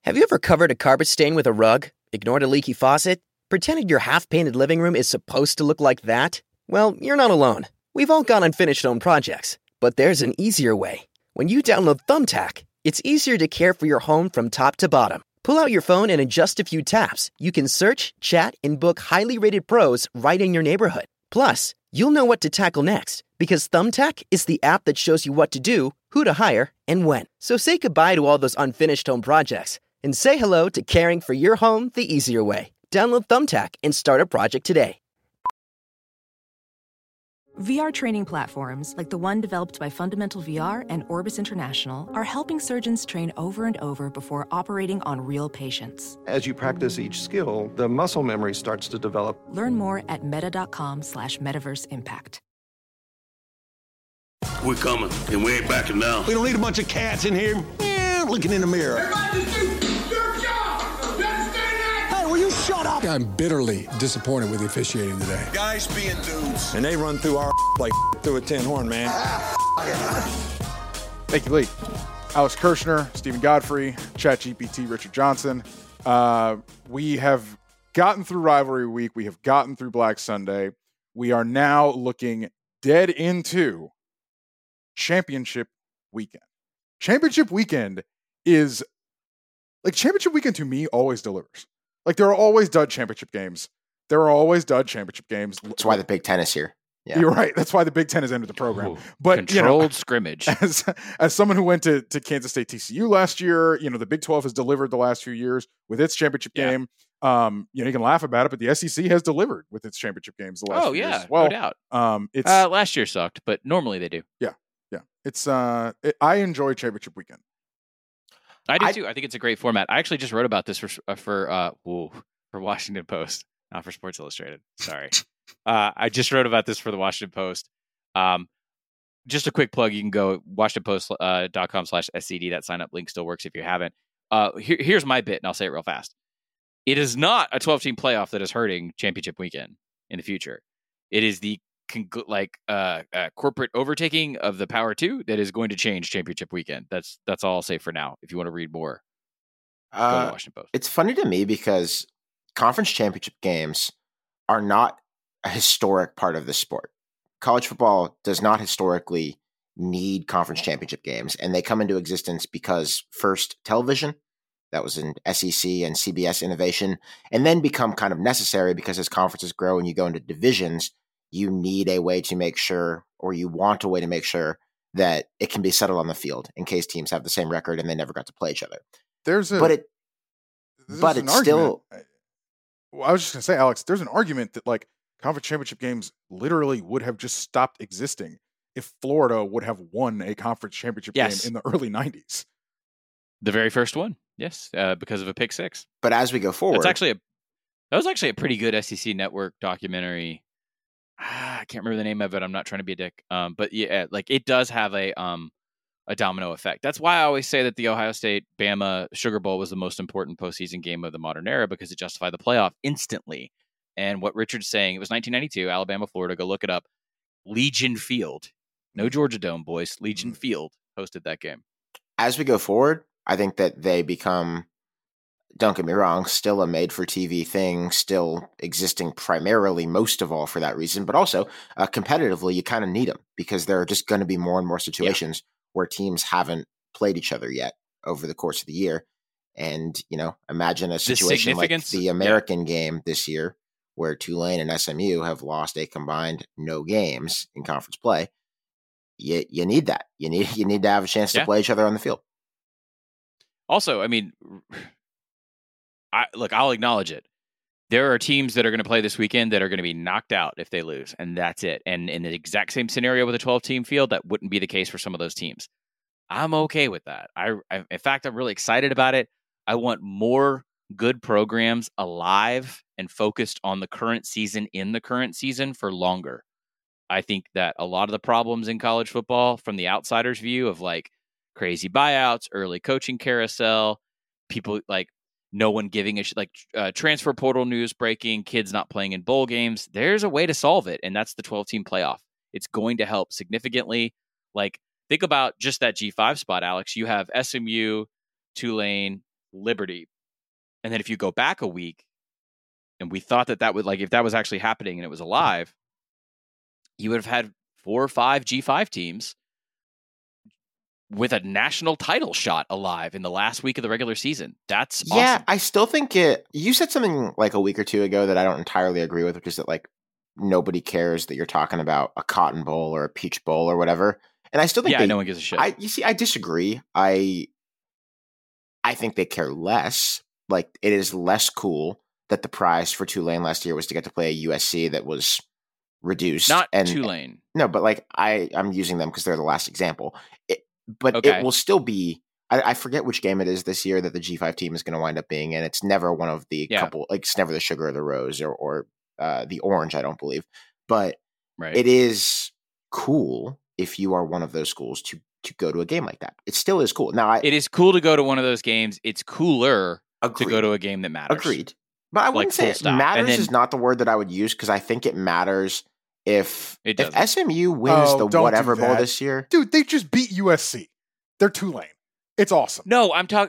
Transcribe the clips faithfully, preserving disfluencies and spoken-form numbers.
Have you ever covered a carpet stain with a rug, ignored a leaky faucet, pretended your half-painted living room is supposed to look like that? Well, you're not alone. We've all got unfinished home projects, but there's an easier way. When you download Thumbtack, it's easier to care for your home from top to bottom. Pull out your phone and in just a few taps, you can search, chat, and book highly rated pros right in your neighborhood. Plus, you'll know what to tackle next, because Thumbtack is the app that shows you what to do, who to hire, and when. So say goodbye to all those unfinished home projects, and say hello to caring for your home the easier way. Download Thumbtack and start a project today. V R training platforms, like the one developed by Fundamental V R and Orbis International, are helping surgeons train over and over before operating on real patients. As you practice each skill, the muscle memory starts to develop. Learn more at meta.com slash metaverse impact. We're coming, and we ain't backing down. We don't need a bunch of cats in here eh, looking in the mirror. Everybody just do your job. You understand that? Hey, will you shut up? I'm bitterly disappointed with the officiating today. Guys being dudes. And they run through our like through a tin horn, man. Thank you, Lee. Alex Kirshner, Stephen Godfrey, ChatGPT, Richard Johnson. Uh, we have gotten through Rivalry Week. We have gotten through Black Sunday. We are now looking dead into Championship Weekend. Championship Weekend is, like, Championship Weekend to me always delivers. Like, there are always dud championship games. There are always dud championship games. That's why the Big Ten is here. Yeah. You're right. That's why the Big Ten has entered the program. Ooh, but controlled you know, scrimmage. As, as someone who went to, to Kansas State T C U last year, you know, the Big twelve has delivered the last few years with its championship yeah. game. Um, you know, you can laugh about it, but the S E C has delivered with its championship games the last oh, few yeah, years as well. No doubt. Um, it's uh, last year sucked, but normally they do. Yeah, yeah. It's uh, it, I enjoy Championship Weekend. I do I, too. I think it's a great format. I actually just wrote about this for uh, for uh, whoa, for Washington Post, not for Sports Illustrated. Sorry, uh, I just wrote about this for the Washington Post. Um, just a quick plug: you can go washington post dot com slash S C D. That sign up link still works if you haven't. Uh, here, here's my bit, and I'll say it real fast. It is not a twelve-team playoff that is hurting Championship Weekend in the future. It is the con- like uh, uh, corporate overtaking of the Power Two that is going to change Championship Weekend. That's that's all I'll say for now. If you want to read more, uh, go to Washington Post. It's funny to me because conference championship games are not a historic part of the sport. College football does not historically need conference championship games, and they come into existence because first television. That was an S E C and C B S innovation, and then become kind of necessary because as conferences grow and you go into divisions, you need a way to make sure, or you want a way to make sure that it can be settled on the field in case teams have the same record and they never got to play each other. There's a, but it, but it's argument. still. Well, I was just going to say, Alex, there's an argument that like conference championship games literally would have just stopped existing if Florida would have won a conference championship yes. game in the early nineties. The very first one. Yes, uh, because of a pick six. But as we go forward, that's actually a that was actually a pretty good S E C Network documentary. Ah, I can't remember the name of it. I'm not trying to be a dick. Um, but yeah, like it does have a um a domino effect. That's why I always say that the Ohio State Bama Sugar Bowl was the most important postseason game of the modern era because it justified the playoff instantly. And what Richard's saying, it was nineteen ninety-two, Alabama, Florida. Go look it up. Legion Field, no Georgia Dome, boys. Legion mm-hmm. Field hosted that game. As we go forward, I think that they become, don't get me wrong, still a made-for-T V thing, still existing primarily, most of all, for that reason. But also, uh, competitively, you kind of need them because there are just going to be more and more situations yeah. where teams haven't played each other yet over the course of the year. And, you know, imagine a situation like the American yeah. game this year where Tulane and S M U have lost a combined no games in conference play. You, you need that. You need, you need to have a chance to yeah. play each other on the field. Also, I mean, I look, I'll acknowledge it. There are teams that are going to play this weekend that are going to be knocked out if they lose, and that's it. And in the exact same scenario with a twelve-team field, that wouldn't be the case for some of those teams. I'm okay with that. I, I, in fact, I'm really excited about it. I want more good programs alive and focused on the current season in the current season for longer. I think that a lot of the problems in college football, from the outsider's view of like, crazy buyouts, early coaching carousel, people like no one giving a sh- like uh, transfer portal news breaking, kids not playing in bowl games. There's a way to solve it, and that's the twelve-team playoff. It's going to help significantly. Like, think about just that G five spot, Alex. You have S M U, Tulane, Liberty. And then if you go back a week, and we thought that that would, like, if that was actually happening and it was alive, you would have had four or five G five teams with a national title shot alive in the last week of the regular season. That's awesome. Yeah, I still think it. You said something like a week or two ago that I don't entirely agree with, which is that like nobody cares that you're talking about a Cotton Bowl or a Peach Bowl or whatever. And I still think yeah, they, no one gives a shit. I, you see, I disagree. I I think they care less. Like, it is less cool that the prize for Tulane last year was to get to play a U S C that was reduced. Not and, Tulane. No, but like I, I'm using them because they're the last example. It, but Okay. it will still be. I, I forget which game it is this year that the G five team is going to wind up being in. It's never one of the Yeah. couple. Like, it's never the Sugar or the Rose or or uh, the Orange. I don't believe, but Right. it is cool if you are one of those schools to to go to a game like that. It still is cool. Now, I, It is cool to go to one of those games. It's cooler agreed. to go to a game that matters. Agreed. But I wouldn't Like, say full it stop. matters And then- is not the word that I would use because I think it matters if It if doesn't. S M U wins Oh, the don't whatever do bowl that. this year. Dude, they just beat U S C. They're Tulane. It's awesome. No, I'm talking.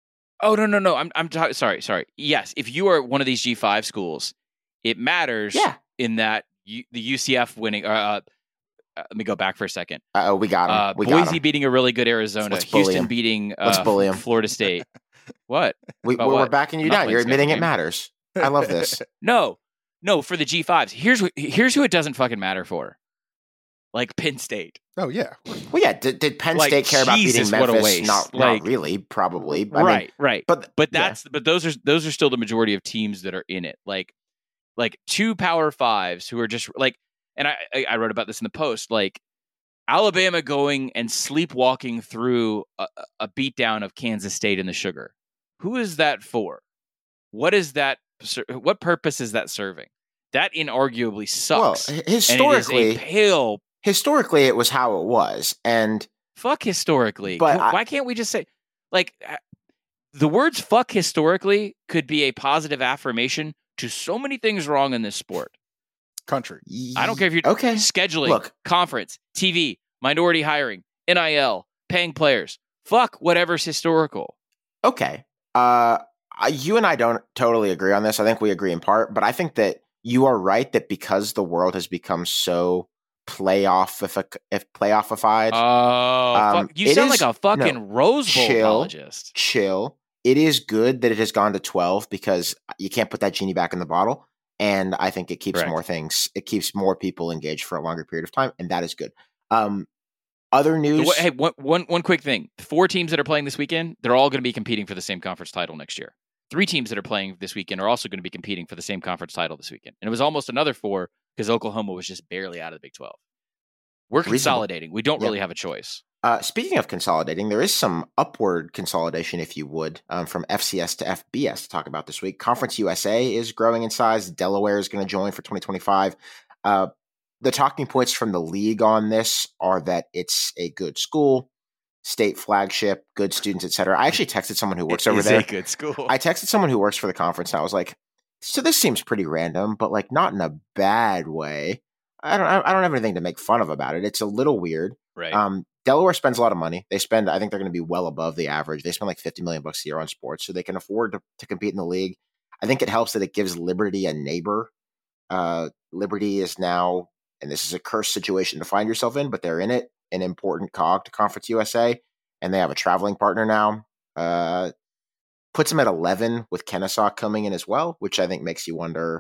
Oh no, no, no. I'm I'm talking. Sorry, sorry. Yes, if you are one of these G five schools, it matters. Yeah. In that you, the U C F winning. Uh, uh, let me go back for a second. Uh, we got him. Uh, we got Boise him. beating a really good Arizona. Let's bully Houston him. beating uh, Let's bully him. Florida State. What? We, About we're what? backing you I'm not down. playing You're schedule admitting it game. matters. I love this. No, no. For the G fives, here's what here's who it doesn't fucking matter for. Like Penn State. Oh, yeah. Well, yeah. Did, did Penn Like, State care about Jesus, beating what a Memphis? waste. Not, Like- not really. Probably. I right, mean, right. but But yeah. that's but those are those are still the majority of teams that are in it. Like like two Power Fives who are just like, and I I I wrote about this in the Post. Like Alabama going and sleepwalking through a, a beatdown of Kansas State in the Sugar. Who is that for? What is that? ser- What purpose is that serving? That inarguably sucks. Well, And it is historically, a pale historically, it was how it was, and fuck historically. But Can- I- why can't we just say, like, uh, the words fuck historically could be a positive affirmation to so many things wrong in this sport. Country. I don't care if you're okay. scheduling, Look. conference, T V, minority hiring, N I L, paying players. Fuck whatever's historical. Okay. Uh, I- you and I don't totally agree on this. I think we agree in part, but I think that you are right that because the world has become so playoff if, if playoff-ified, Oh, Um, fuck. You it sound is- like a fucking no, Rose Bowl chill. apologist. chill. It is good that it has gone to twelve because you can't put that genie back in the bottle. And I think it keeps Correct. more things, it keeps more people engaged for a longer period of time. And that is good. Um, other The news. wa- Hey, one, one, one quick thing. Four teams that are playing this weekend, they're all going to be competing for the same conference title next year. Three teams that are playing this weekend are also going to be competing for the same conference title this weekend. And it was almost another four because Oklahoma was just barely out of the Big twelve. We're Reasonable. consolidating. We don't Yeah. really have a choice. Uh, speaking of consolidating, there is some upward consolidation, if you would, um, from F C S to F B S to talk about this week. Conference U S A is growing in size. Delaware is going to join for twenty twenty-five. Uh, the talking points from the league on this are that it's a good school, state flagship, good students, et cetera. I actually texted someone who works It over is there. a good school. I texted someone who works for the conference, and I was like, "So this seems pretty random, but like not in a bad way. I don't, I don't have anything to make fun of about it. It's a little weird." right. Um, Delaware spends a lot of money. They spend, I think they're going to be well above the average. They spend like fifty million bucks a year on sports, so they can afford to, to compete in the league. I think it helps that it gives Liberty a neighbor. Uh, Liberty is now, and this is a cursed situation to find yourself in, but they're in it, an important cog to Conference U S A, and they have a traveling partner now. Uh, puts them at eleven with Kennesaw coming in as well, which I think makes you wonder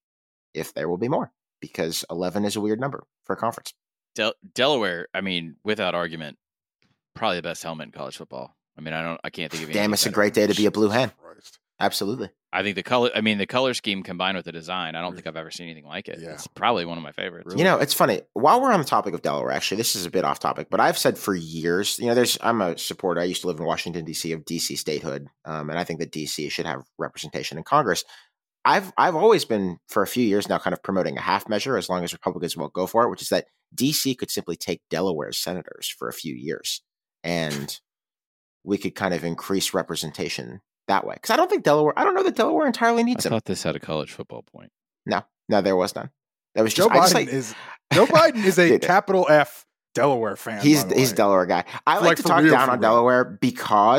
if there will be more, because eleven is a weird number for a conference. Del- Delaware, I mean, without argument, probably the best helmet in college football. I mean, I don't, I can't think of. Damn, anything it's a better. great day to be a blue hen. Christ. Absolutely. I think the color. I mean, the color scheme combined with the design. I don't think I've ever seen anything like it. Yeah. It's probably one of my favorites. You know, it's funny. While we're on the topic of Delaware, actually, this is a bit off topic, but I've said for years, you know, there's I'm a supporter. I used to live in Washington, D C, of D C statehood, um, and I think that D C should have representation in Congress. I've I've always been, for a few years now, kind of promoting a half measure, as long as Republicans won't go for it, which is that D C could simply take Delaware's senators for a few years, and we could kind of increase representation that way. Because I don't think Delaware, I don't know that Delaware entirely I needs them. thought this had a college football point. No, no, there was none. That was Joe just I just Biden like, is Joe Biden is a Dude. capital F Delaware fan. He's by the he's a way. Delaware guy. I like, Like, to for talk real, down for on real. Delaware because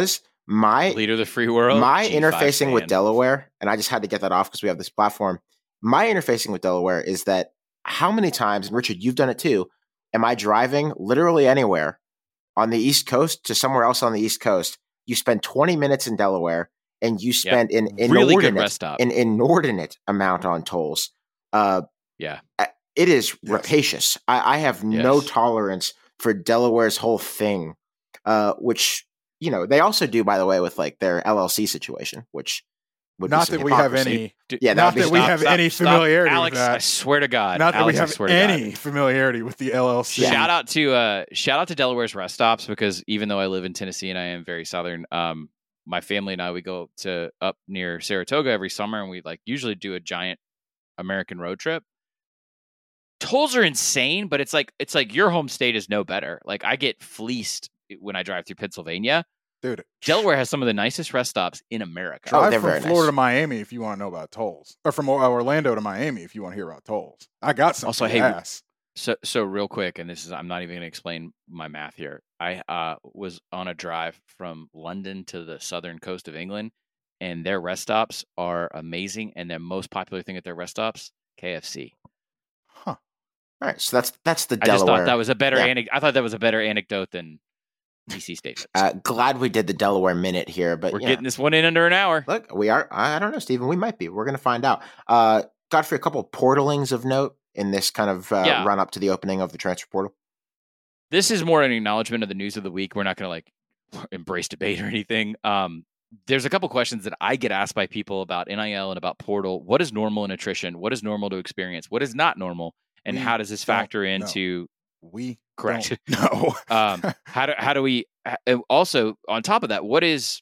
My leader of the free world. My G five interfacing fan. with Delaware, and I just had to get that off because we have this platform. My interfacing with Delaware is that how many times, and Richard, you've done it too, am I driving literally anywhere on the East Coast to somewhere else on the East Coast? You spend twenty minutes in Delaware and you spend yeah. an really good inordinate, rest stop. an inordinate amount on tolls. Uh, yeah. It is yes. rapacious. I, I have yes. no tolerance for Delaware's whole thing, uh, which, you know, they also do, by the way, with like their L L C situation, which would not be that we have hypocrisy. any, yeah, not that, that stop, we have stop, any stop, familiarity Alex, with that. I swear to God. Not that Alex, we have any God. familiarity with the L L C. Yeah. Shout out to uh, shout out to Delaware's rest stops, because even though I live in Tennessee and I am very southern, um, my family and I, we go to up near Saratoga every summer, and we like usually do a giant American road trip. Tolls are insane, but it's like it's like your home state is no better. Like I get fleeced when I drive through Pennsylvania. Dude, Delaware has some of the nicest rest stops in America. Drive oh, from Florida nice. to Miami if you want to know about tolls, or from Orlando to Miami if you want to hear about tolls. I got some. Also, hey, ass. so so real quick, and this is I'm not even going to explain my math here. I uh, was on a drive from London to the southern coast of England, and their rest stops are amazing. And their most popular thing at their rest stops, K F C. Huh. All right, so that's that's the I Delaware. just thought that was a better yeah. anecdote. I thought that was a better anecdote than D C statements. Uh, glad we did the Delaware minute here, but we're you getting know, this one in under an hour. Look, we are. I don't know, Stephen. We might be. We're going to find out. Uh, Godfrey, a couple of portalings of note in this kind of uh, yeah. run up to the opening of the transfer portal. This is more an acknowledgement of the news of the week. We're not going to like embrace debate or anything. Um, there's a couple questions that I get asked by people about N I L and about portal. What is normal in attrition? What is normal to experience? What is not normal? And we how does this factor into? Know. We correct. No. um, how do how do we? Also, on top of that, what is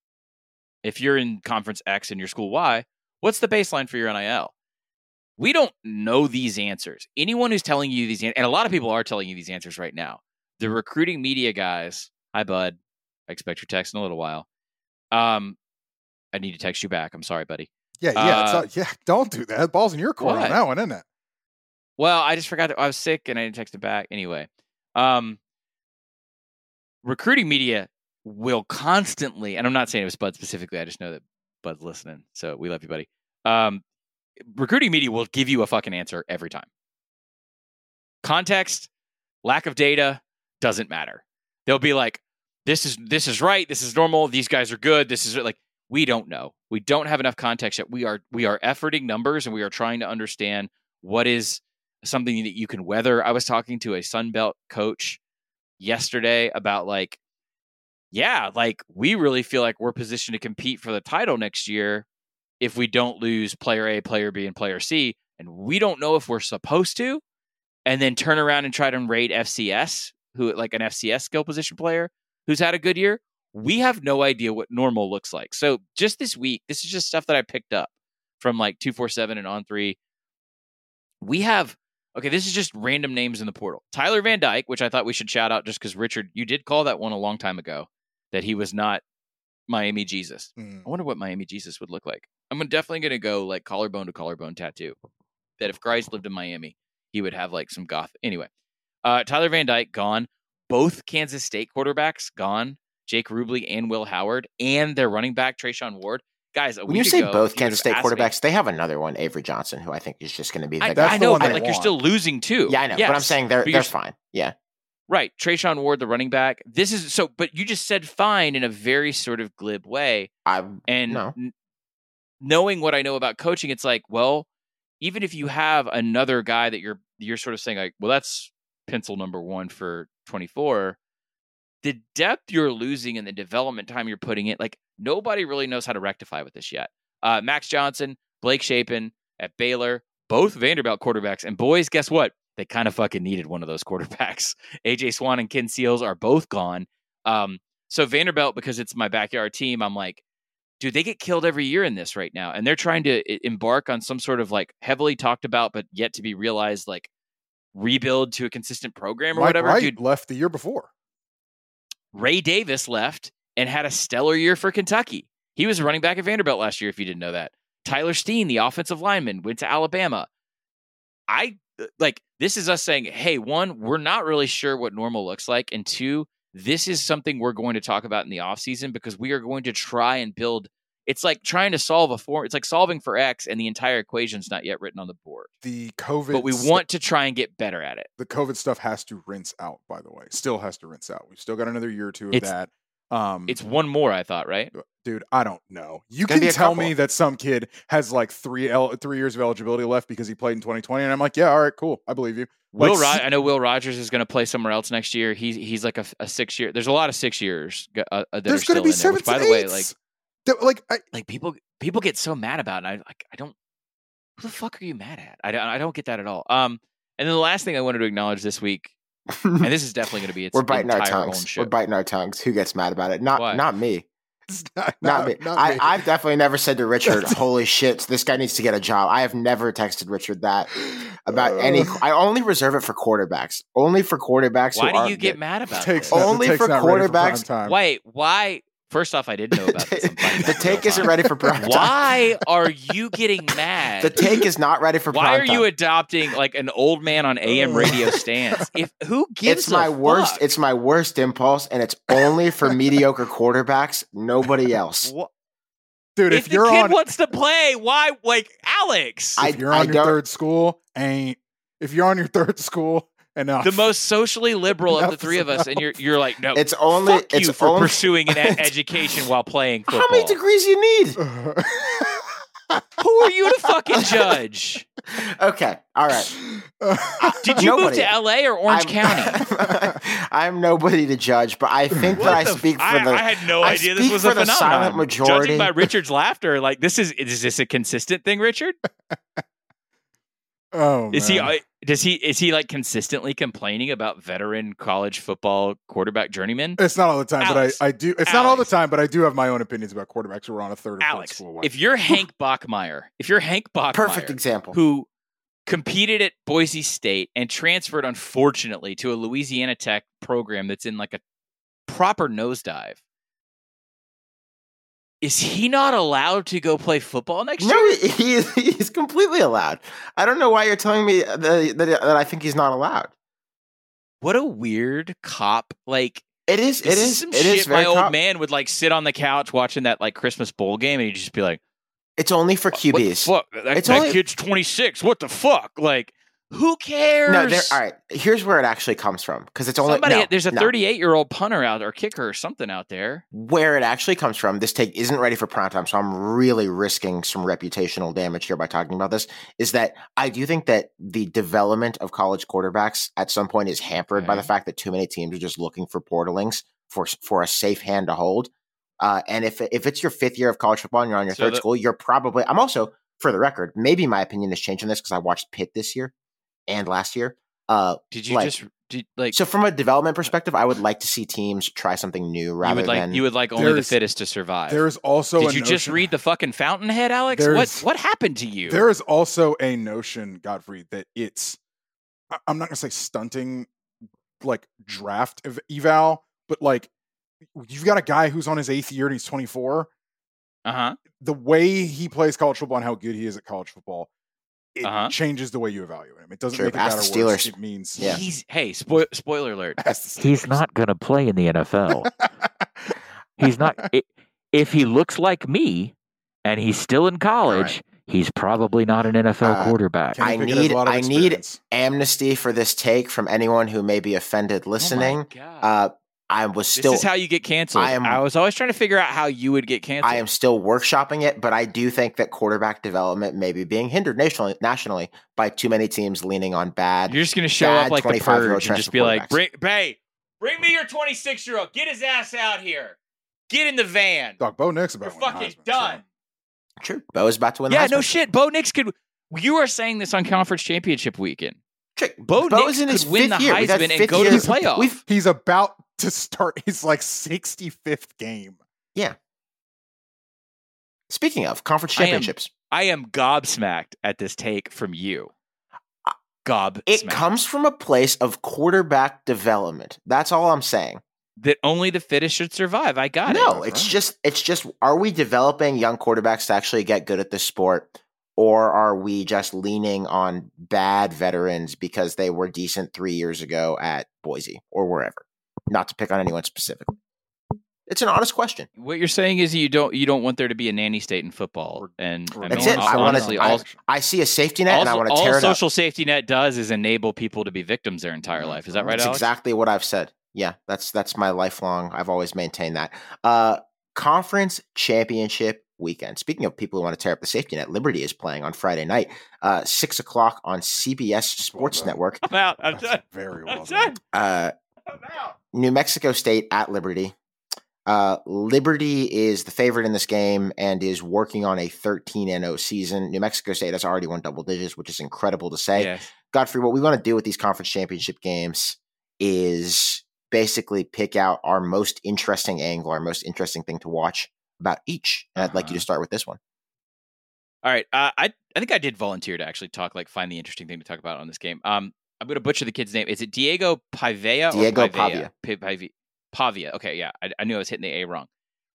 if you're in conference X and your school Y? What's the baseline for your N I L? We don't know these answers. Anyone who's telling you these, and a lot of people are telling you these answers right now. The recruiting media guys. Hi, bud. I expect your text in a little while. Um, I need to text you back. I'm sorry, buddy. Yeah, yeah, Uh, it's not, yeah. Don't do that. Ball's in your court what? on that one, isn't it? Well, I just forgot that I was sick and I didn't text it back. Anyway, um, recruiting media will constantly, and I'm not saying it was Bud specifically. I just know that Bud's listening, so we love you, buddy. Um, recruiting media will give you a fucking answer every time. Context, lack of data doesn't matter. They'll be like, "This is this is right. This is normal. These guys are good. This is like." We don't know. We don't have enough context yet. We are we are efforting numbers and we are trying to understand what is something that you can weather. I was talking to a Sun Belt coach yesterday about like, yeah, like we really feel like we're positioned to compete for the title next year if we don't lose player A, player B, and player C. And we don't know if we're supposed to, and then turn around and try to rate F C S, who like an F C S skill position player who's had a good year. We have no idea what normal looks like. So just this week, this is just stuff that I picked up from like two forty-seven and On three. We have, okay, this is just random names in the portal. Tyler Van Dyke, which I thought we should shout out just because Richard, you did call that one a long time ago, that he was not Miami Jesus. Mm. I wonder what Miami Jesus would look like. I'm definitely going to go like collarbone to collarbone tattoo. That if Grice lived in Miami, he would have like some goth. Anyway, uh, Tyler Van Dyke gone. Both Kansas State quarterbacks gone. Jake Rubley and Will Howard, and their running back, Trayshawn Ward. Guys, a when week you say ago, both Kansas State quarterbacks, me, they have another one, Avery Johnson, who I think is just going to be the I, guy. I know, the but like want. you're still losing too. Yeah, I know, yes. but I'm saying they're but they're fine. Yeah, right. Trayshawn Ward, the running back. This is so, but you just said fine in a very sort of glib way. I and no. n- knowing what I know about coaching, it's like, well, even if you have another guy that you're you're sort of saying like, well, that's pencil number one for twenty-four. The depth you're losing and the development time you're putting in, like nobody really knows how to rectify with this yet. Uh, Max Johnson, Blake Shapen at Baylor, both Vanderbilt quarterbacks. And boys, guess what? They kind of fucking needed one of those quarterbacks. A J Swan and Ken Seals are both gone. Um, so Vanderbilt, because it's my backyard team, I'm like, dude, they get killed every year in this right now. And they're trying to embark on some sort of like heavily talked about, but yet to be realized, like rebuild to a consistent program or Mike whatever. Wright Dude, left the year before. Ray Davis left and had a stellar year for Kentucky. He was running back at Vanderbilt last year, if you didn't know that. Tyler Steen, the offensive lineman, went to Alabama. I like this is us saying, hey, one, we're not really sure what normal looks like. And two, this is something we're going to talk about in the offseason because we are going to try and build. It's like trying to solve a form. It's like solving for X and the entire equation's not yet written on the board. The COVID, but we st- want to try and get better at it. The COVID stuff has to rinse out, by the way. Still has to rinse out. We've still got another year or two of It's- that. Um, It's one more, I thought, right? dude, I don't know. You gonna can be a tell couple. me that some kid has like three el- three years of eligibility left because he played in twenty twenty, and I'm like, yeah, all right, cool, I believe you. Will Like, Rod- I know Will Rogers is going to play somewhere else next year. He's he's like a, a six year. There's a lot of six years uh, uh, that there's are still going to be in there. Which, seventh by and the way, eights. like That- like I, like people people get so mad about it. And I like I don't. Who the fuck are you mad at? I don't I don't get that at all. Um, and then the last thing I wanted to acknowledge this week, and this is definitely going to be its We're biting our entire own tongues. show. We're biting our tongues. Who gets mad about it? Not Why? not me. it's not, Not, me. not I, me. I've definitely never said to Richard, "Holy shit, this guy needs to get a job." I have never texted Richard that about any. I only reserve it for quarterbacks. Only for quarterbacks. Why who do aren't you get good. mad about Takes this? not- the Only take's for not ready quarterbacks- prime time. Wait, why? First off, I didn't know about this. I'm finding the out take real isn't time. ready for prime time. Why are you getting mad? The take is not ready for Why prime are time. you adopting like an old man on A M radio stance? If who gives It's my a worst. fuck? It's my worst impulse, and it's only for mediocre quarterbacks. Nobody else. Wha- Dude, if, if, the you're kid on, wants to play, why? Like Alex, I- if you're on your don't- third school, ain't. If you're on your third school, enough. the most socially liberal of the Enough three is of us, and you're you're like, no, It's only. fuck it's you for only, pursuing an ed- education while playing football. How many degrees you need? Who are you to fucking judge? Okay. All right. Did you Nobody. move to L A or Orange I'm, County? I'm nobody to judge, but I think What that I the speak f- for I, the. I had no I idea this speak was for a the phenomenon. silent majority. Judging by Richard's laughter, like this is is this a consistent thing, Richard? oh, Is he? man. uh, Does he? Is he like consistently complaining about veteran college football quarterback journeymen? It's not all the time, Alex, but I, I do. It's not all the Alex. time, but I do have my own opinions about quarterbacks who are on a third or fourth Alex, school. if you're Hank Bachmeyer, if you're Hank Bachmeyer, Perfect example. who competed at Boise State and transferred, unfortunately, to a Louisiana Tech program that's in like a proper nosedive. Is he not allowed to go play football next No, year? he, he is, he's completely allowed. I don't know why you're telling me that, that, that I think he's not allowed. What a weird cop! Like It is. It this is. some It shit. is very. My old cop- man would like sit on the couch watching that like Christmas bowl game, and he'd just be like, It's only for Q "What the Bs. fuck? That, It's that only- kid's twenty-six. What the fuck? Like, who cares?" No, there. All right. Here's where it actually comes from, because it's only Somebody, no, there's a no. thirty-eight-year-old punter out or kicker or something out there. Where it actually comes from, this take isn't ready for prime time, so I'm really risking some reputational damage here by talking about this, is that I do think that the development of college quarterbacks at some point is hampered Okay. by the fact that too many teams are just looking for portalings for for a safe hand to hold. Uh, and if if it's your fifth year of college football and you're on your So third the- school, you're probably – I'm also, for the record, maybe my opinion has changed on this because I watched Pitt this year and last year. Uh, Did you like, just did, like? So from a development perspective, I would like to see teams try something new you rather would like than you would like only the There's- fittest to survive. There's also Did a you just notion- read the fucking Fountainhead, Alex? There's- What what happened to you? There is also a notion, Godfrey, that it's I- I'm not gonna say stunting like draft ev- eval, but like you've got a guy who's on his eighth year and he's twenty-four. Uh huh. The way he plays college football and how good he is at college football, it Uh-huh. changes the way you evaluate him. It doesn't True. make it Ask better the or worse. Steelers. It means Yeah. He's hey, spoil, spoiler alert. Ask the He's Steelers. not going to play in the N F L. He's not. i- If he looks like me and he's still in college, he's probably not an N F L Uh, quarterback. Kenny I Pickett has a need lot of I need experience. amnesty for this take from anyone who may be offended listening. Oh my God. uh, I was still this is how you get canceled. I am- I was always trying to figure out how you would get canceled. I am still workshopping it, but I do think that quarterback development may be being hindered nationally, nationally by too many teams leaning on bad. You're just gonna show bad up like the twenty-five-year-old purge and just transfer be like, quarterbacks. "Bring, Bay, bring me your twenty-six year old. Get his ass out here. Get in the van. Dog, Bo Nix about We're to win fucking Heisman, done." True. Bo is about to win the Yeah, Heisman. no shit. Bo Nix could. You are saying this on conference championship weekend. Trick. Bo Bo's Nix in his could win fifth the year. We've had Heisman and fifth go to the years. playoff. We've- So he's about to start his like sixty-fifth game. Yeah. Speaking of conference I am- championships, I am gobsmacked at this take from you. Gobsmacked. it comes from a place of quarterback development. That's all I'm saying. that only the fittest should survive. I got it. No, it's just it's just are we developing young quarterbacks to actually get good at this sport, or are we just leaning on bad veterans because they were decent three years ago at Boise or wherever? not to pick on anyone specifically. It's an honest question. What you're saying is you don't you don't want there to be a nanny state in football, and I That's mean, it. I want honestly, to. all, I, I see a safety net, all, and I want to all tear it social up. safety net does is enable people to be victims their entire life. Is that right, That's Alex? exactly what I've said. Yeah, that's that's my lifelong. I've always maintained that. Uh, conference championship weekend. Speaking of people who want to tear up the safety net, Liberty is playing on Friday night, uh, six o'clock on C B S Sports well Network. I'm out. I'm done. Very well I'm done. done. Uh, I'm out. New Mexico State at Liberty. Uh, Liberty is the favorite in this game and is working on a thirteen and oh season. New Mexico State has already won double digits, which is incredible to say. Yes. Godfrey, what we want to do with these conference championship games is basically pick out our most interesting angle, our most interesting thing to watch about each. And uh-huh. I'd like you to start with this one. All right. Uh, I I think I did volunteer to actually talk, like find the interesting thing to talk about on this game. Um, I'm going to butcher the kid's name. Is it Diego Pavia? Diego or Pavia? Pavia. Pavia. Pavia. Okay, yeah. I, I knew I was hitting the A wrong.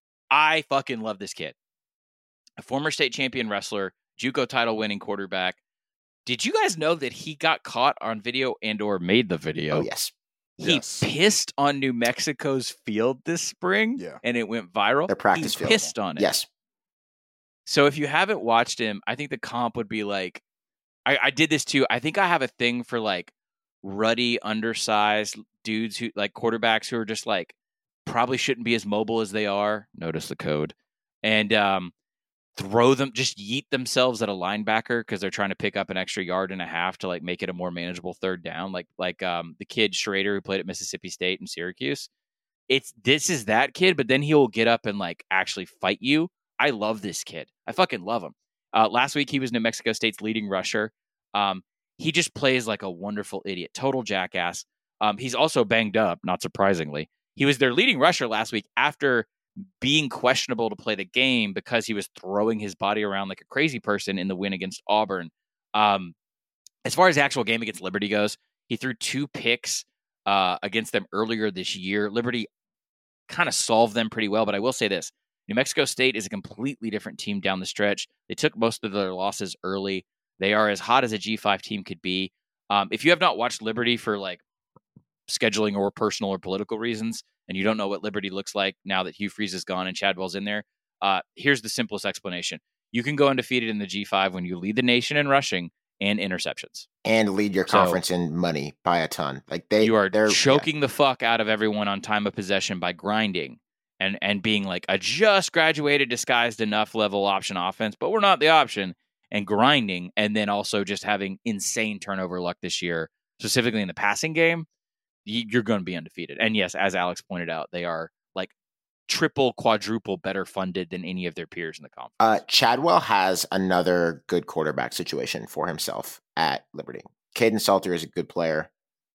I fucking love this kid. A former state champion wrestler, JUCO title winning quarterback. Did you guys know that he got caught on video and or made the video? Oh, yes. He Yes. pissed on New Mexico's field this spring, Yeah. and it went viral. Their practice he field. pissed on it. Yes. So if you haven't watched him, I think the comp would be like, I, I did this too. I think I have a thing for like ruddy, undersized dudes who like quarterbacks who are just like probably shouldn't be as mobile as they are. Notice the code. And um, throw them, just yeet themselves at a linebacker because they're trying to pick up an extra yard and a half to like make it a more manageable third down. Like like um, the kid Schrader who played at Mississippi State and Syracuse. It's this is that kid, but then he will get up and like actually fight you. I love this kid. I fucking love him. Uh, last week, he was New Mexico State's leading rusher. Um, he just plays like a wonderful idiot, total jackass. Um, he's also banged up, not surprisingly. He was their leading rusher last week after being questionable to play the game because he was throwing his body around like a crazy person in the win against Auburn. Um, as far as the actual game against Liberty goes, he threw two picks uh, against them earlier this year. Liberty kind of solved them pretty well, but I will say this. New Mexico State is a completely different team down the stretch. They took most of their losses early. They are as hot as a G five team could be. Um, if you have not watched Liberty for like scheduling or personal or political reasons, and you don't know what Liberty looks like now that Hugh Freeze is gone and Chadwell's in there, uh, here's the simplest explanation. You can go undefeated in the G five when you lead the nation in rushing and interceptions. And lead your So- conference in money by a ton. Like they, you are they're choking the fuck out of everyone on time of possession by grinding and and being like a just graduated, disguised enough level option offense, but we're not the option, and grinding, and then also just having insane turnover luck this year, specifically in the passing game. You're going to be undefeated. And yes, as Alex pointed out, they are like triple, quadruple better funded than any of their peers in the conference. Uh, Chadwell has another good quarterback situation for himself at Liberty. Caden Salter is a good player.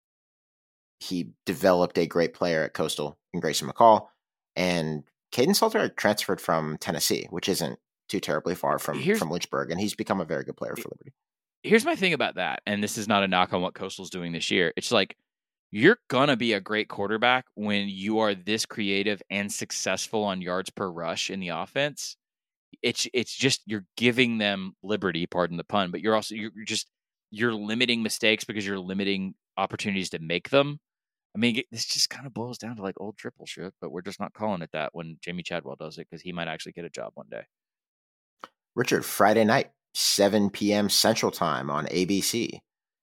He developed a great player at Coastal in Grayson McCall. And Caden Salter transferred from Tennessee, which isn't too terribly far from, Here's- from Lynchburg. And he's become a very good player for Liberty. Here's my thing about that, and this is not a knock on what Coastal's doing this year. It's like, you're going to be a great quarterback when you are this creative and successful on yards per rush in the offense. It's it's just you're giving them liberty, pardon the pun, but you're also you're just you're limiting mistakes because you're limiting opportunities to make them. I mean, this just kind of boils down to like old triple shit, but we're just not calling it that when Jamie Chadwell does it because he might actually get a job one day. Richard, Friday night, seven p.m. Central Time on A B C.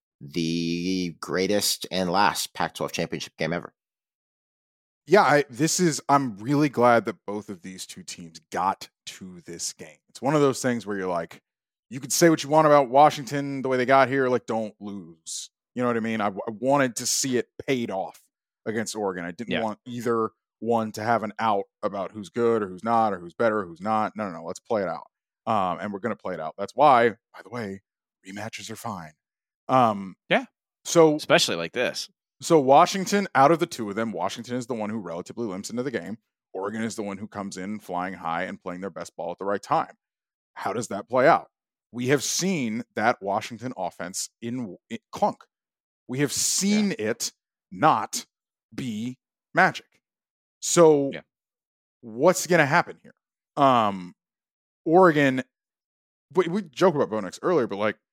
The greatest and last Pac twelve championship game ever. Yeah, I, this is, I'm really glad that both of these two teams got to this game. It's one of those things where you're like, you could say what you want about Washington, the way they got here, like, don't lose. You know what I mean? I, I wanted to see it paid off against Oregon. I didn't Yeah. want either one to have an out about who's good or who's not or who's better or who's not. No, no, no. Let's play it out. Um, and we're going to play it out. That's why, by the way, rematches are fine. Um, Yeah. So Especially like this. So Washington, out of the two of them, Washington is the one who relatively limps into the game. Oregon is the one who comes in flying high and playing their best ball at the right time. How does that play out? We have seen that Washington offense in, in clunk. We have seen yeah. it not be magic. So yeah. what's going to happen here? Um, Oregon, we, we joked about Bo Nix earlier, but like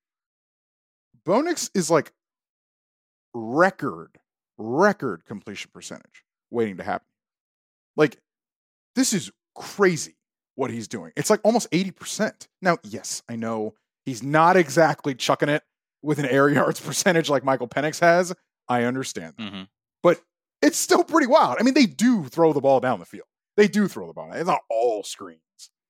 Bo Nix is like record, record completion percentage. waiting to happen. Like, this is crazy what he's doing. It's like almost eighty percent. Now, yes, I know he's not exactly chucking it with an air yards percentage like Michael Penix has. I understand that. Mm-hmm. But it's still pretty wild. I mean, they do throw the ball down the field. They do throw the ball. It's not all screens.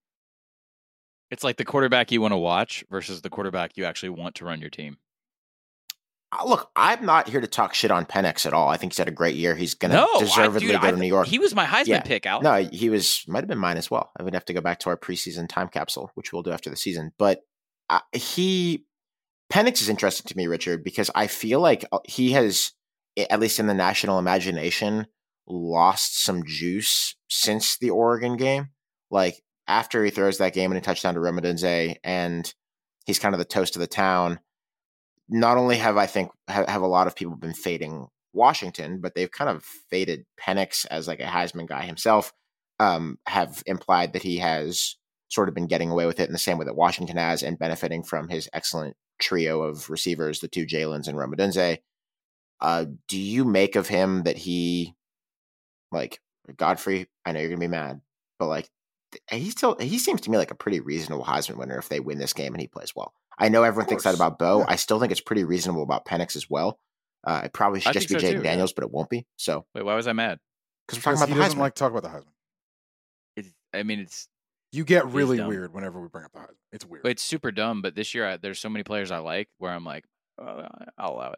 It's like the quarterback you want to watch versus the quarterback you actually want to run your team. Uh, Look, I'm not here to talk shit on Penix at all. I think he's had a great year. He's going to No, I- deservedly dude, go I to New th- York. He was my Heisman Yeah. pick, Al. No, he was might have been mine as well. I would have to go back to our preseason time capsule, which we'll do after the season. But uh, he Penix is interesting to me, Richard, because I feel like he has, at least in the national imagination, lost some juice since the Oregon game. Like after he throws that game and a touchdown to Romadunze, and he's kind of the toast of the town. Not only have I think have, have a lot of people been fading Washington, but they've kind of faded Penix as like a Heisman guy himself. Um, have implied that he has sort of been getting away with it in the same way that Washington has, and benefiting from his excellent trio of receivers, the two Jalen's and Romadunze. Uh, do you make of him that he, like Godfrey? I know you're gonna be mad, but like he still he seems to me like a pretty reasonable Heisman winner if they win this game and he plays well. I know everyone thinks that about Bo. Yeah. I still think it's pretty reasonable about Penix as well. Uh, it probably should I just be so Jaden Daniels, yeah. but it won't be. So wait, why was I mad? Because we're talking about he the doesn't Heisman. Like to talk about the Heisman. It's, I mean, it's you get really weird whenever we bring up the Heisman. It's weird. It's super dumb. But this year, I, there's so many players I like where I'm like, oh, I'll allow it.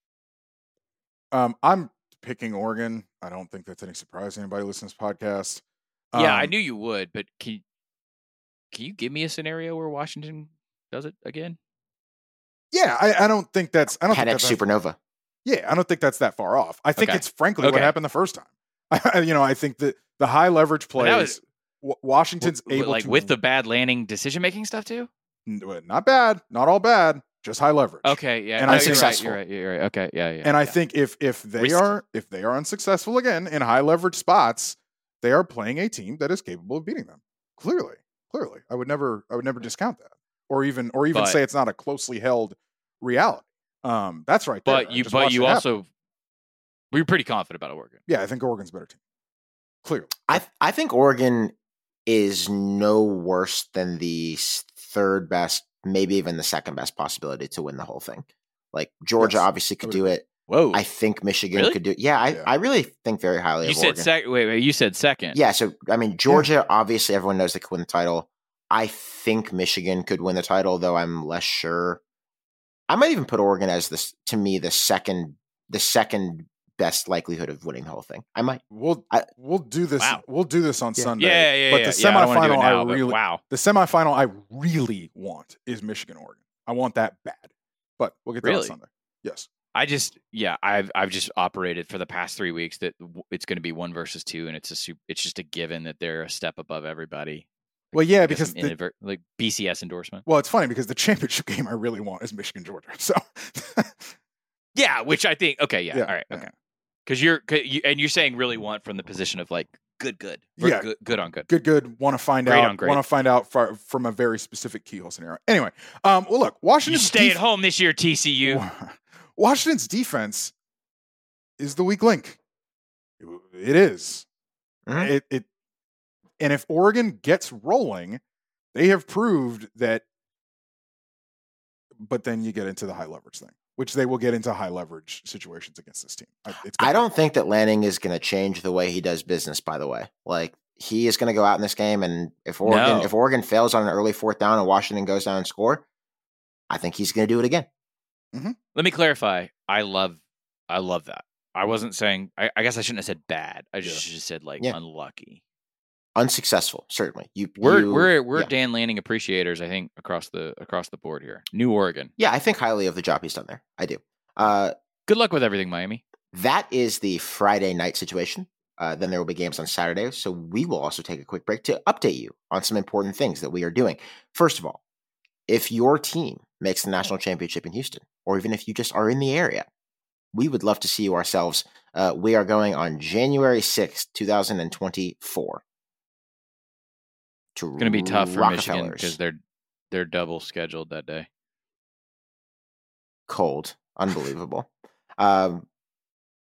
Um, I'm picking Oregon. I don't think that's any surprise to anybody listening to this podcast. Um, yeah, I knew you would, but can can you give me a scenario where Washington does it again? Yeah, I, I don't think that's I don't Penix think that's Supernova. Yeah, I don't think that's that far off. I think okay. it's frankly okay. what happened the first time. you know, I think that the high leverage plays, was, Washington's w- able like to with the bad landing decision making stuff too. Not bad, not all bad, just high leverage. Okay, yeah, and no, unsuccessful. You're right, you're right. You're right. Okay, yeah, yeah. And I yeah. think if if they Risky. are if they are unsuccessful again in high leverage spots, they are playing a team that is capable of beating them. Clearly, clearly, I would never I would never discount that, or even or even but, say it's not a closely held reality. Um, that's right there. But you, but you also, we're pretty confident about Oregon. Yeah, I think Oregon's a better team. Clearly, I I think Oregon is no worse than the third best, maybe even the second best possibility to win the whole thing. Like Georgia yes, obviously could do it. Whoa, I think Michigan really? could do it. Yeah, I, yeah. I really think very highly you of said Oregon. Sec- wait, wait, you said second. Yeah, so I mean Georgia, yeah. obviously everyone knows they could win the title. I think Michigan could win the title, though I'm less sure. I might even put Oregon as this to me the second the second best likelihood of winning the whole thing. I might. We'll I, we'll do this. Wow. We'll do this on yeah. Sunday. Yeah, yeah, yeah. But yeah, the yeah, semifinal, I, now, I really wow. The semifinal I really want is Michigan Oregon. I want that bad. But we'll get that really? on Sunday. Yes. I just yeah I've I've just operated for the past three weeks that it's going to be one versus two, and it's a super, it's just a given that they're a step above everybody. Well, yeah, because the, inadvert, like B C S endorsement. Well, it's funny because the championship game I really want is Michigan Georgia. So yeah, which I think okay, yeah, yeah all right, yeah. okay, because you're you, and you're saying really want from the position of like good, good, yeah, good, good on good, good, good. Want to find great out, on great. Want to find out for, from a very specific keyhole scenario. Anyway, um, well, look, Washington. You stay def- at home this year, T C U. Washington's defense is the weak link. It is. Mm-hmm. It, it and if Oregon gets rolling, they have proved that. But then you get into the high leverage thing, which they will get into high leverage situations against this team. It's I don't think that Lanning is going to change the way he does business. By the way, like he is going to go out in this game, and if Oregon no. Oh. if Oregon fails on an early fourth down and Washington goes down and score, I think he's going to do it again. Mm-hmm. Let me clarify. I love, I love that. I wasn't saying. I, I guess I shouldn't have said bad. I just, yeah. just said like yeah. unlucky, unsuccessful. Certainly, you. We're you, we're we're yeah. Dan Lanning appreciators. I think across the across the board here. New Oregon. Yeah, I think highly of the job he's done there. I do. Uh, Good luck with everything, Miami. That is the Friday night situation. Uh, then there will be games on Saturday. So we will also take a quick break to update you on some important things that we are doing. First of all, if your team makes the national championship in Houston, or even if you just are in the area, we would love to see you ourselves. Uh, we are going on January sixth, twenty twenty-four. To it's going to be tough for Michigan because they're they're double scheduled that day. Cold. Unbelievable. um,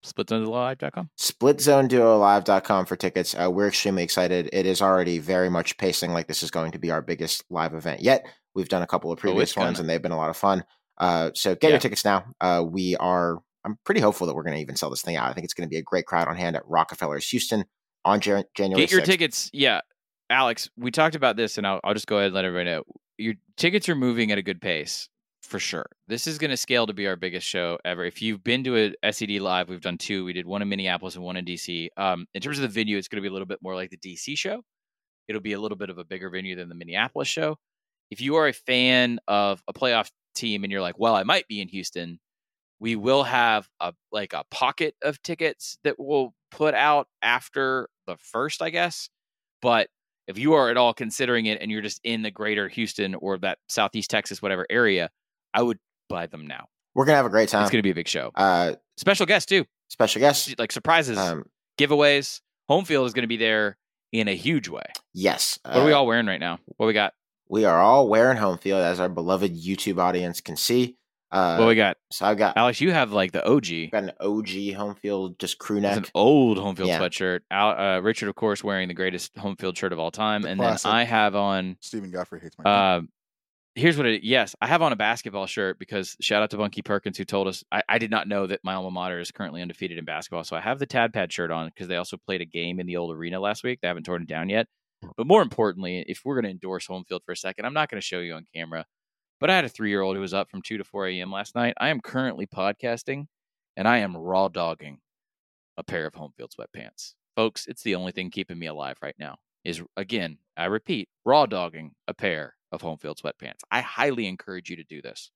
split zone duo live dot com. split zone duo live dot com for tickets. Uh, we're extremely excited. It is already very much pacing like this is going to be our biggest live event yet. We've done a couple of previous oh, ones, gonna. and they've been a lot of fun. Uh, so get yeah. your tickets now. Uh, we are, I'm pretty hopeful that we're going to even sell this thing out. I think it's going to be a great crowd on hand at Rockefeller's Houston on Jan- January Get your sixth. tickets. Yeah. Alex, we talked about this, and I'll, I'll just go ahead and let everybody know. Your tickets are moving at a good pace, for sure. This is going to scale to be our biggest show ever. If you've been to a S E D Live, we've done two. We did one in Minneapolis and one in D C. Um, in terms of the venue, it's going to be a little bit more like the D C show. It'll be a little bit of a bigger venue than the Minneapolis show. If you are a fan of a playoff team and you're like, well, I might be in Houston, we will have a like a pocket of tickets that we'll put out after the first, I guess. But if you are at all considering it and you're just in the greater Houston or that Southeast Texas, whatever area, I would buy them now. We're going to have a great time. It's going to be a big show. Uh, special guests too. Special guests. Like surprises, um, giveaways. Home field is going to be there in a huge way. Yes. What are we all wearing right now? What we got? We are all wearing home field, as our beloved YouTube audience can see. Uh, what we got? So I've got Alex. You have like the O G. Got an O G home field, just crew neck. It's an old home field yeah. sweatshirt. Al, uh, Richard, of course, wearing the greatest home field shirt of all time, the and classic. then I have on. Stephen Godfrey hates my. Uh, here's what it. Yes, I have on a basketball shirt because shout out to Bunky Perkins who told us. I, I did not know that my alma mater is currently undefeated in basketball, so I have the Tad Pad shirt on because they also played a game in the old arena last week. They haven't torn it down yet. But more importantly, if we're going to endorse home field for a second, I'm not going to show you on camera. But I had a three-year-old who was up from two to four a.m. last night. I am currently podcasting, and I am raw dogging a pair of home field sweatpants. Folks, it's the only thing keeping me alive right now is, again, I repeat, raw dogging a pair of home field sweatpants. I highly encourage you to do this.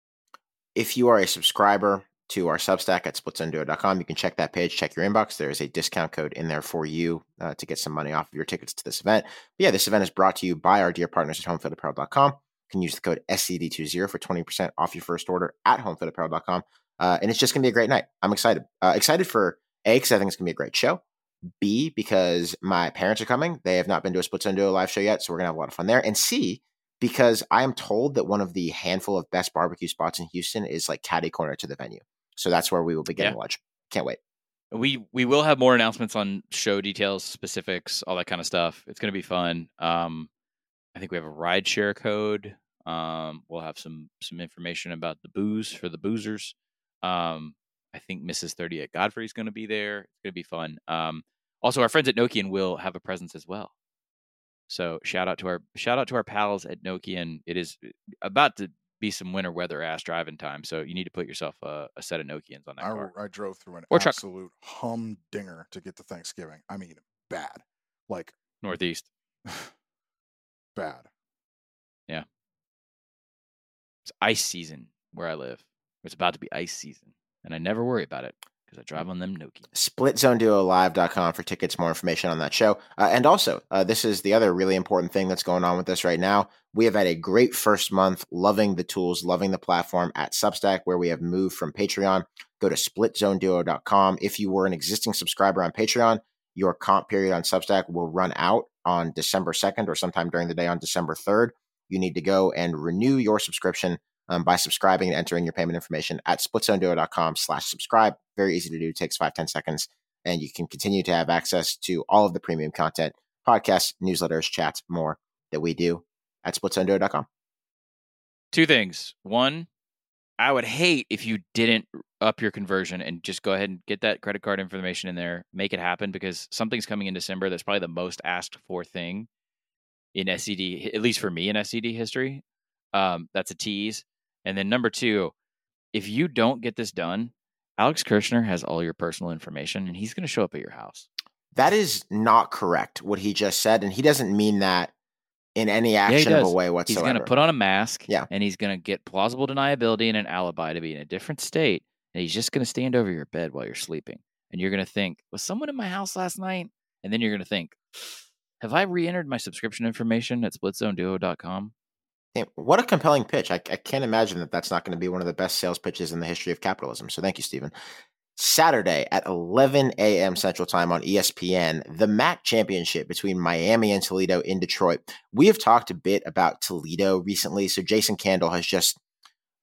If you are a subscriber to our Substack at split zone duo dot com, you can check that page, check your inbox. There is a discount code in there for you uh, to get some money off of your tickets to this event. But yeah, this event is brought to you by our dear partners at home field apparel dot com. You can use the code S C D twenty for twenty percent off your first order at home field apparel dot com. Uh, and it's just going to be a great night. I'm excited. Uh, excited for A, because I think it's going to be a great show. B, because my parents are coming. They have not been to a Split Zone Duo live show yet, so we're going to have a lot of fun there. And C, because I am told that one of the handful of best barbecue spots in Houston is like catty corner to the venue. So that's where we will be getting Yeah. lunch. Can't wait. We we will have more announcements on show details, specifics, all that kind of stuff. It's going to be fun. Um, I think we have a ride share code. Um, we'll have some some information about the booze for the boozers. Um, I think Missus thirty-eight Godfrey is going to be there. It's going to be fun. Um, also, our friends at Nokian will have a presence as well. So shout out to our shout out to our pals at Nokian. It is about to be some winter weather ass driving time, so you need to put yourself a, a set of Nokians on that I, car. I drove through an Or truck. absolute humdinger to get to Thanksgiving. I mean, bad. Like Northeast. bad. Yeah. It's ice season where I live. It's about to be ice season, and I never worry about it because I drive on them Nokia. split zone duo live dot com for tickets, more information on that show. Uh, and also, uh, this is the other really important thing that's going on with this right now. We have had a great first month, loving the tools, loving the platform at Substack, where we have moved from Patreon. Go to split zone duo dot com. If you were an existing subscriber on Patreon, your comp period on Substack will run out on December second or sometime during the day on December third. You need to go and renew your subscription um, by subscribing and entering your payment information at split zone duo dot com slash subscribe. Very easy to do. It takes five, ten seconds. And you can continue to have access to all of the premium content, podcasts, newsletters, chats, more that we do at split zone duo dot com. Two things. One, I would hate if you didn't up your conversion and just go ahead and get that credit card information in there, make it happen, because something's coming in December that's probably the most asked for thing in S E D, at least for me in S E D history. Um, that's a tease. And then number two, if you don't get this done, Alex Kirshner has all your personal information and he's going to show up at your house. That is not correct, what he just said. And he doesn't mean that in any Yeah, he actionable does. way whatsoever. He's going to put on a mask, Yeah. and he's going to get plausible deniability and an alibi to be in a different state, and he's just going to stand over your bed while you're sleeping. And you're going to think, was someone in my house last night? And then you're going to think, have I re-entered my subscription information at split zone duo dot com? Hey, what a compelling pitch. I, I can't imagine that that's not going to be one of the best sales pitches in the history of capitalism. So thank you, Stephen. Saturday at eleven a.m. Central Time on E S P N, the M A C championship between Miami and Toledo in Detroit. We have talked a bit about Toledo recently. So Jason Candle has just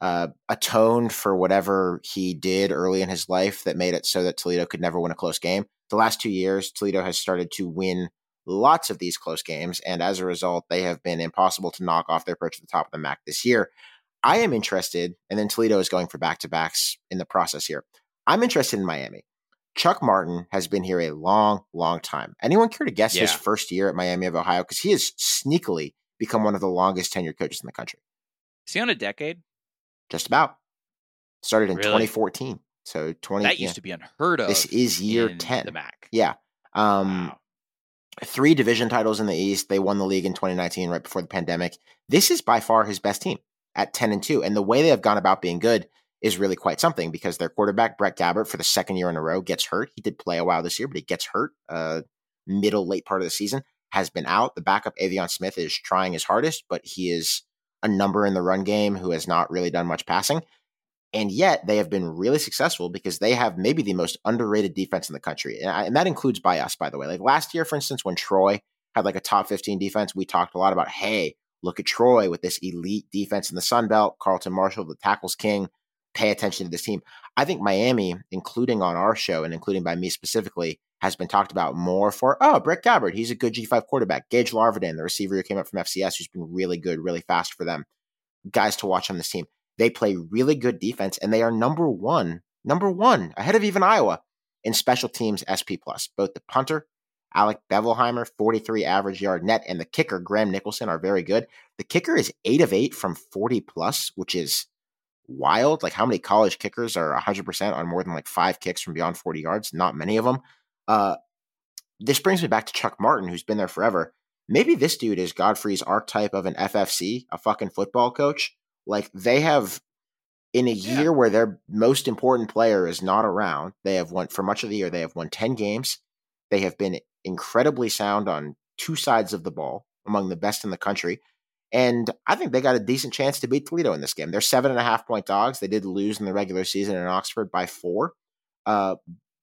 uh, atoned for whatever he did early in his life that made it so that Toledo could never win a close game. The last two years, Toledo has started to win lots of these close games, and as a result, they have been impossible to knock off their approach to the top of the M A C this year. I am interested, and then Toledo is going for back-to-backs in the process here. I'm interested in Miami. Chuck Martin has been here a long, long time. Anyone care to guess Yeah. his first year at Miami of Ohio? Because he has sneakily become one of the longest tenured coaches in the country. Is he on a decade? Just about. Started in Really? twenty fourteen. So twenty. That used yeah. to be unheard of. This is year in ten. The M A C. Yeah. Um, Wow. Three division titles in the East. They won the league in twenty nineteen, right before the pandemic. This is by far his best team at ten and two. And the way they have gone about being good is really quite something, because their quarterback, Brett Gabbert, for the second year in a row, gets hurt. He did play a while this year, but he gets hurt uh, middle, late part of the season, has been out. The backup, Avion Smith, is trying his hardest, but he is a number in the run game who has not really done much passing. And yet they have been really successful because they have maybe the most underrated defense in the country. And, I, and that includes by us, by the way. Like last year, for instance, when Troy had like a top fifteen defense, we talked a lot about, hey, look at Troy with this elite defense in the Sun Belt. Carlton Martial, the tackles king. Pay attention to this team. I think Miami, including on our show and including by me specifically, has been talked about more for, oh, Brett Gabbert, he's a good G five quarterback. Gage Larvadin, the receiver who came up from F C S, who's been really good, really fast for them. Guys to watch on this team. They play really good defense, and they are number one, number one, ahead of even Iowa in special teams S P plus. Both the punter, Alec Bevelheimer, forty-three average yard net, and the kicker, Graham Nicholson, are very good. The kicker is eight of eight from forty plus, which is wild. Like, how many college kickers are one hundred percent on more than like five kicks from beyond forty yards? Not many of them. Uh, this brings me back to Chuck Martin, who's been there forever. Maybe this dude is Godfrey's archetype of an F F C, a fucking football coach. Like, they have, in a year yeah. where their most important player is not around, they have won, for much of the year, they have won ten games. They have been incredibly sound on two sides of the ball, among the best in the country. And I think they got a decent chance to beat Toledo in this game. They're seven and a half point dogs. They did lose in the regular season in Oxford by four. Uh,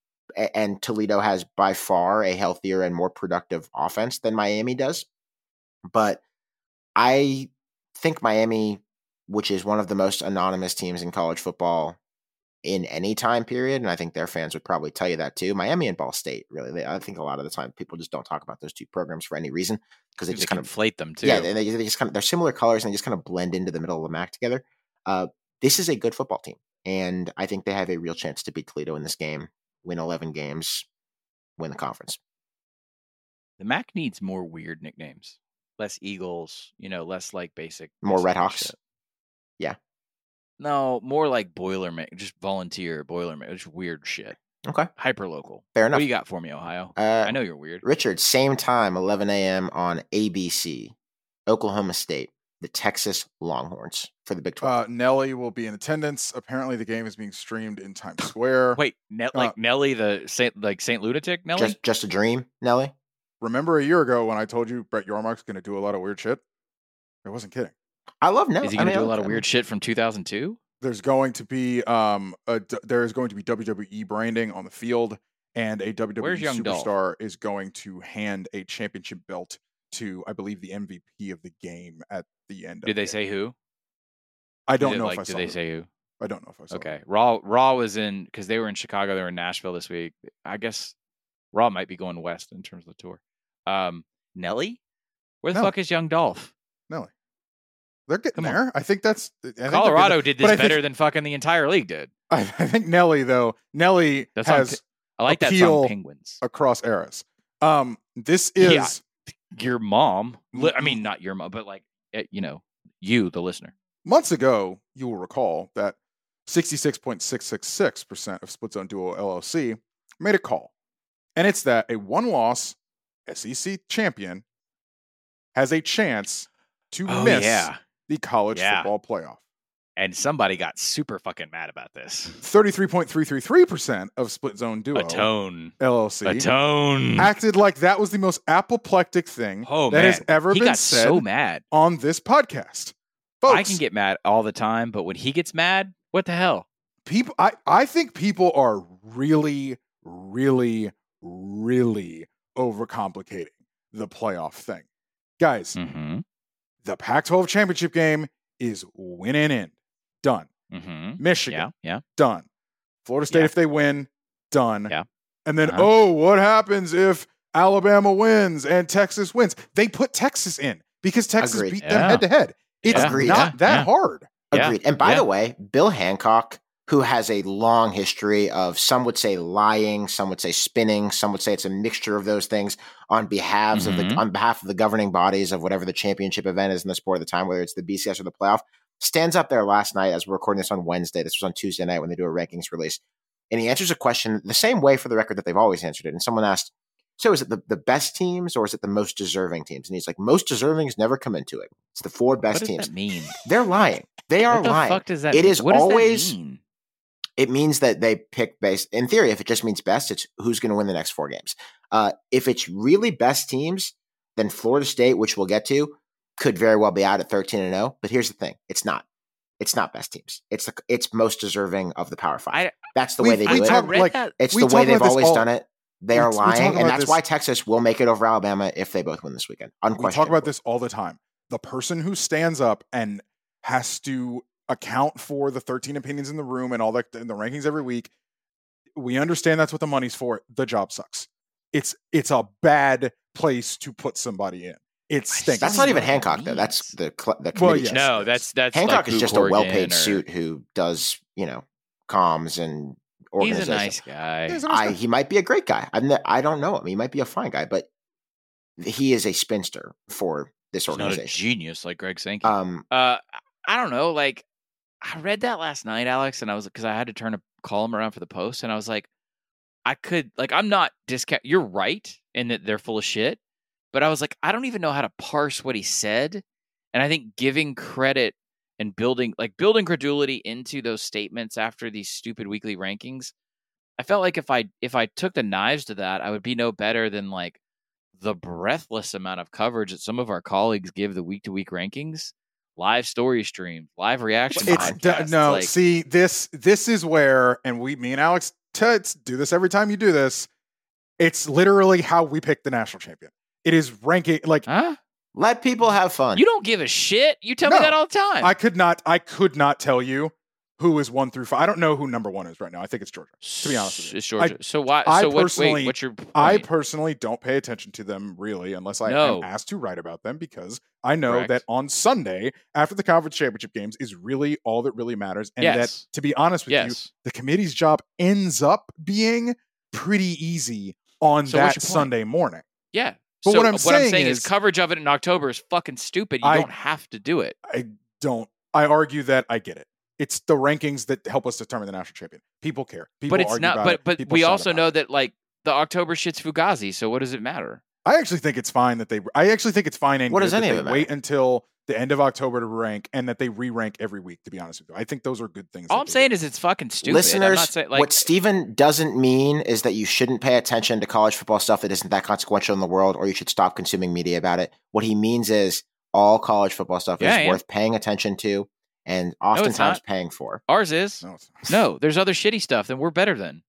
and Toledo has by far a healthier and more productive offense than Miami does. But I think Miami, which is one of the most anonymous teams in college football in any time period, and I think their fans would probably tell you that too. Miami and Ball State, really. They, I think a lot of the time people just don't talk about those two programs for any reason because they just kind of inflate them too. Yeah, they, they just kind of, they're similar colors and they just kind of blend into the middle of the M A C together. Uh, this is a good football team, and I think they have a real chance to beat Toledo in this game, win eleven games, win the conference. The M A C needs more weird nicknames, less Eagles, you know, less like basic, more basic Red Hawks. Shit. Yeah. No, more like Boilermate, just volunteer Boilermate, just weird shit. Okay. Hyper local. Fair enough. What do you got for me, Ohio? Uh, I know you're weird. Richard, same time, eleven a.m. on A B C, Oklahoma State, the Texas Longhorns for the Big twelve. Uh, Nelly will be in attendance. Apparently, the game is being streamed in Times Square. Wait, ne- like uh, Nelly, the Saint, like Saint Lunatic Nelly? Just, just a dream, Nelly? Remember a year ago when I told you Brett Yormark's going to do a lot of weird shit? I wasn't kidding. I love Nelly. Is he going to I mean, do a lot I of weird shit from two thousand two? There's going to be um a, there is going to be W W E branding on the field, and a W W E superstar Dolph? is going to hand a championship belt to, I believe, the M V P of the game at the end. Did of they the say who? I don't did know it, like, if I did saw. Did they who. say who? I don't know if I saw. Okay, who. Raw Raw was in because they were in Chicago. They were in Nashville this week. I guess Raw might be going west in terms of the tour. Um, Nelly, where the Nelly. fuck is Young Dolph? Nelly. They're getting Come there. on. I think that's I think Colorado did this but I better think, than fucking the entire league did. I, I think Nelly though. Nelly That's has. on, I like that appeal song, Penguins. Across eras. Um, this is Yeah. Your mom. I mean, not your mom, but like you know, you, the listener. Months ago, you will recall that sixty-six point six six six percent of Split Zone Duo L L C made a call, and it's that a one-loss S E C champion has a chance to Oh, miss yeah. the college Yeah. football playoff. And somebody got super fucking mad about this. thirty-three point three three three percent of Split Zone Duo Atone. L L C Atone. acted like that was the most apoplectic thing Oh, that man. has ever he been got said so mad. on this podcast. Folks, I can get mad all the time, but when he gets mad, what the hell? people I, I think people are really, really, really overcomplicating the playoff thing. Guys, Mm-hmm. the Pac twelve championship game is win and end. Done. Mm-hmm. Michigan, yeah, yeah. done. Florida State, Yeah. if they win, done. Yeah. And then, Uh-huh. oh, what happens if Alabama wins and Texas wins? They put Texas in because Texas Agreed. beat Yeah. them head to head. It's Yeah. Agreed. not Yeah. that Yeah. hard. Yeah. Agreed. And by Yeah. the way, Bill Hancock, who has a long history of, some would say lying, some would say spinning, some would say it's a mixture of those things on behalf of the Mhm. on behalf of the governing bodies of whatever the championship event is in the sport at the time, whether it's the B C S or the playoff, stands up there last night as we're recording this on Wednesday. This was on Tuesday night when they do a rankings release. And he answers a question the same way for the record that they've always answered it. And someone asked, so is it the, the best teams or is it the most deserving teams? And he's like, most deserving has never come into it. It's the four best What does teams. that mean? They're lying. They are What the lying. fuck does that It mean? is What does that always- mean? It means that they pick based, in theory, if it just means best, it's who's going to win the next four games. Uh, if it's really best teams, then Florida State, which we'll get to, could very well be out at thirteen and oh. But here's the thing. It's not. It's not best teams. It's the, it's most deserving of the Power Five. I- That's the We- way they we do it. talk- read like, that. It's we the talk way they've about this always all- done it. They we- are we talk lying, about and that's this- why Texas will make it over Alabama if they both win this weekend. We Unquestionably. talk about this all the time. The person who stands up and has to account for the thirteen opinions in the room and all the, and the rankings every week, we understand that's what the money's for. The job sucks. It's it's a bad place to put somebody in. It stinks. That's not even what that Hancock, though. means. That's the cl- the Well, committee. yes. chair. No, that's that's Hancock like is Luke just a Corrigan well-paid or- suit who does, you know, comms and He's a organization. nice guy. He's a nice I, guy. he might be a great guy. I'm ne- I don't know him. He might be a fine guy, but he is a spinster for this He's not a organization. genius like Greg Sankey. Um, Uh, I don't know. Like, I read that last night, Alex, and I was because I had to turn a column around for the Post, and I was like, I could like, I'm not discount. You're right in that they're full of shit, but I was like, I don't even know how to parse what he said, and I think giving credit and building like building credulity into those statements after these stupid weekly rankings, I felt like if I if I took the knives to that, I would be no better than like the breathless amount of coverage that some of our colleagues give the week to week rankings, live story streams, live reaction It's d- podcasts. no. like, See, this this is where, and we, me and Alex Tits do this every time you do this. It's literally how we pick the national champion. It is ranking like huh? let people have fun. You don't give a shit. You tell No, me that all the time. I could not. I could not tell you who is one through five. I don't know who number one is right now. I think it's Georgia. To be honest with you, it's Georgia. I- so why? I so what, personally- wait, what's your point? I personally don't pay attention to them really unless I No. am asked to write about them because I know Correct. that on Sunday after the conference championship games is really all that really matters, and Yes. that to be honest with you, yes. the committee's job ends up being pretty easy on So what's that your point? Sunday morning. Yeah. But so what I'm saying is, is- coverage of it in October is fucking stupid. You I- don't have to do it. I don't. I argue that I get it. It's the rankings that help us determine the national champion. People care. People but it's argue not. about But it. but People we shout also about know it. that like the October shit's Fugazi. So what does it matter? I actually think it's fine that they. I actually think it's fine and What good does that any of they it matter? wait until the end of October to rank, and that they re-rank every week. To be honest with you, I think those are good things. All that I'm they saying do. is it's fucking stupid. I'm Listeners, not saying, like, what Steven doesn't mean is that you shouldn't pay attention to college football stuff that isn't that consequential in the world, or you should stop consuming media about it. What he means is all college football stuff Yeah, is yeah. worth paying attention to and it's oftentimes not. paying for. ours is. No, it's- No, there's other shitty stuff that we're better than.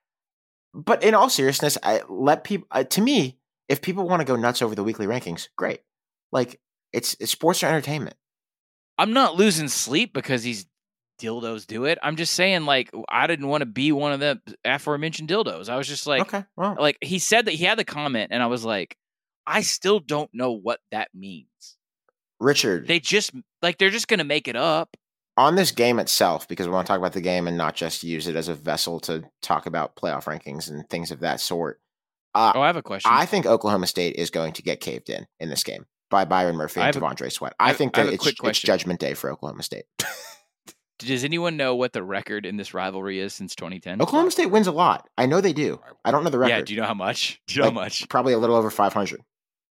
But in all seriousness, I let people. Uh, to me, if people want to go nuts over the weekly rankings, great. Like it's, it's sports or entertainment. I'm not losing sleep because these dildos do it. I'm just saying, like, I didn't want to be one of the aforementioned dildos. I was just like, okay, well, like he said that he had the comment, and I was like, I still don't know what that means. Richard, They just like they're just gonna make it up. on this game itself, because we want to talk about the game and not just use it as a vessel to talk about playoff rankings and things of that sort. Uh, Oh, I have a question. I think Oklahoma State is going to get caved in in this game by Byron Murphy I and have a- Devondre Sweat. I I have- think I have that a it's, quick it's question. judgment day for Oklahoma State. Does anyone know what the record in this rivalry is since twenty ten? Oklahoma State wins a lot. I know they do. I don't know the record. Yeah. Do you know how much? Do you know Like, how much? Probably a little over five hundred.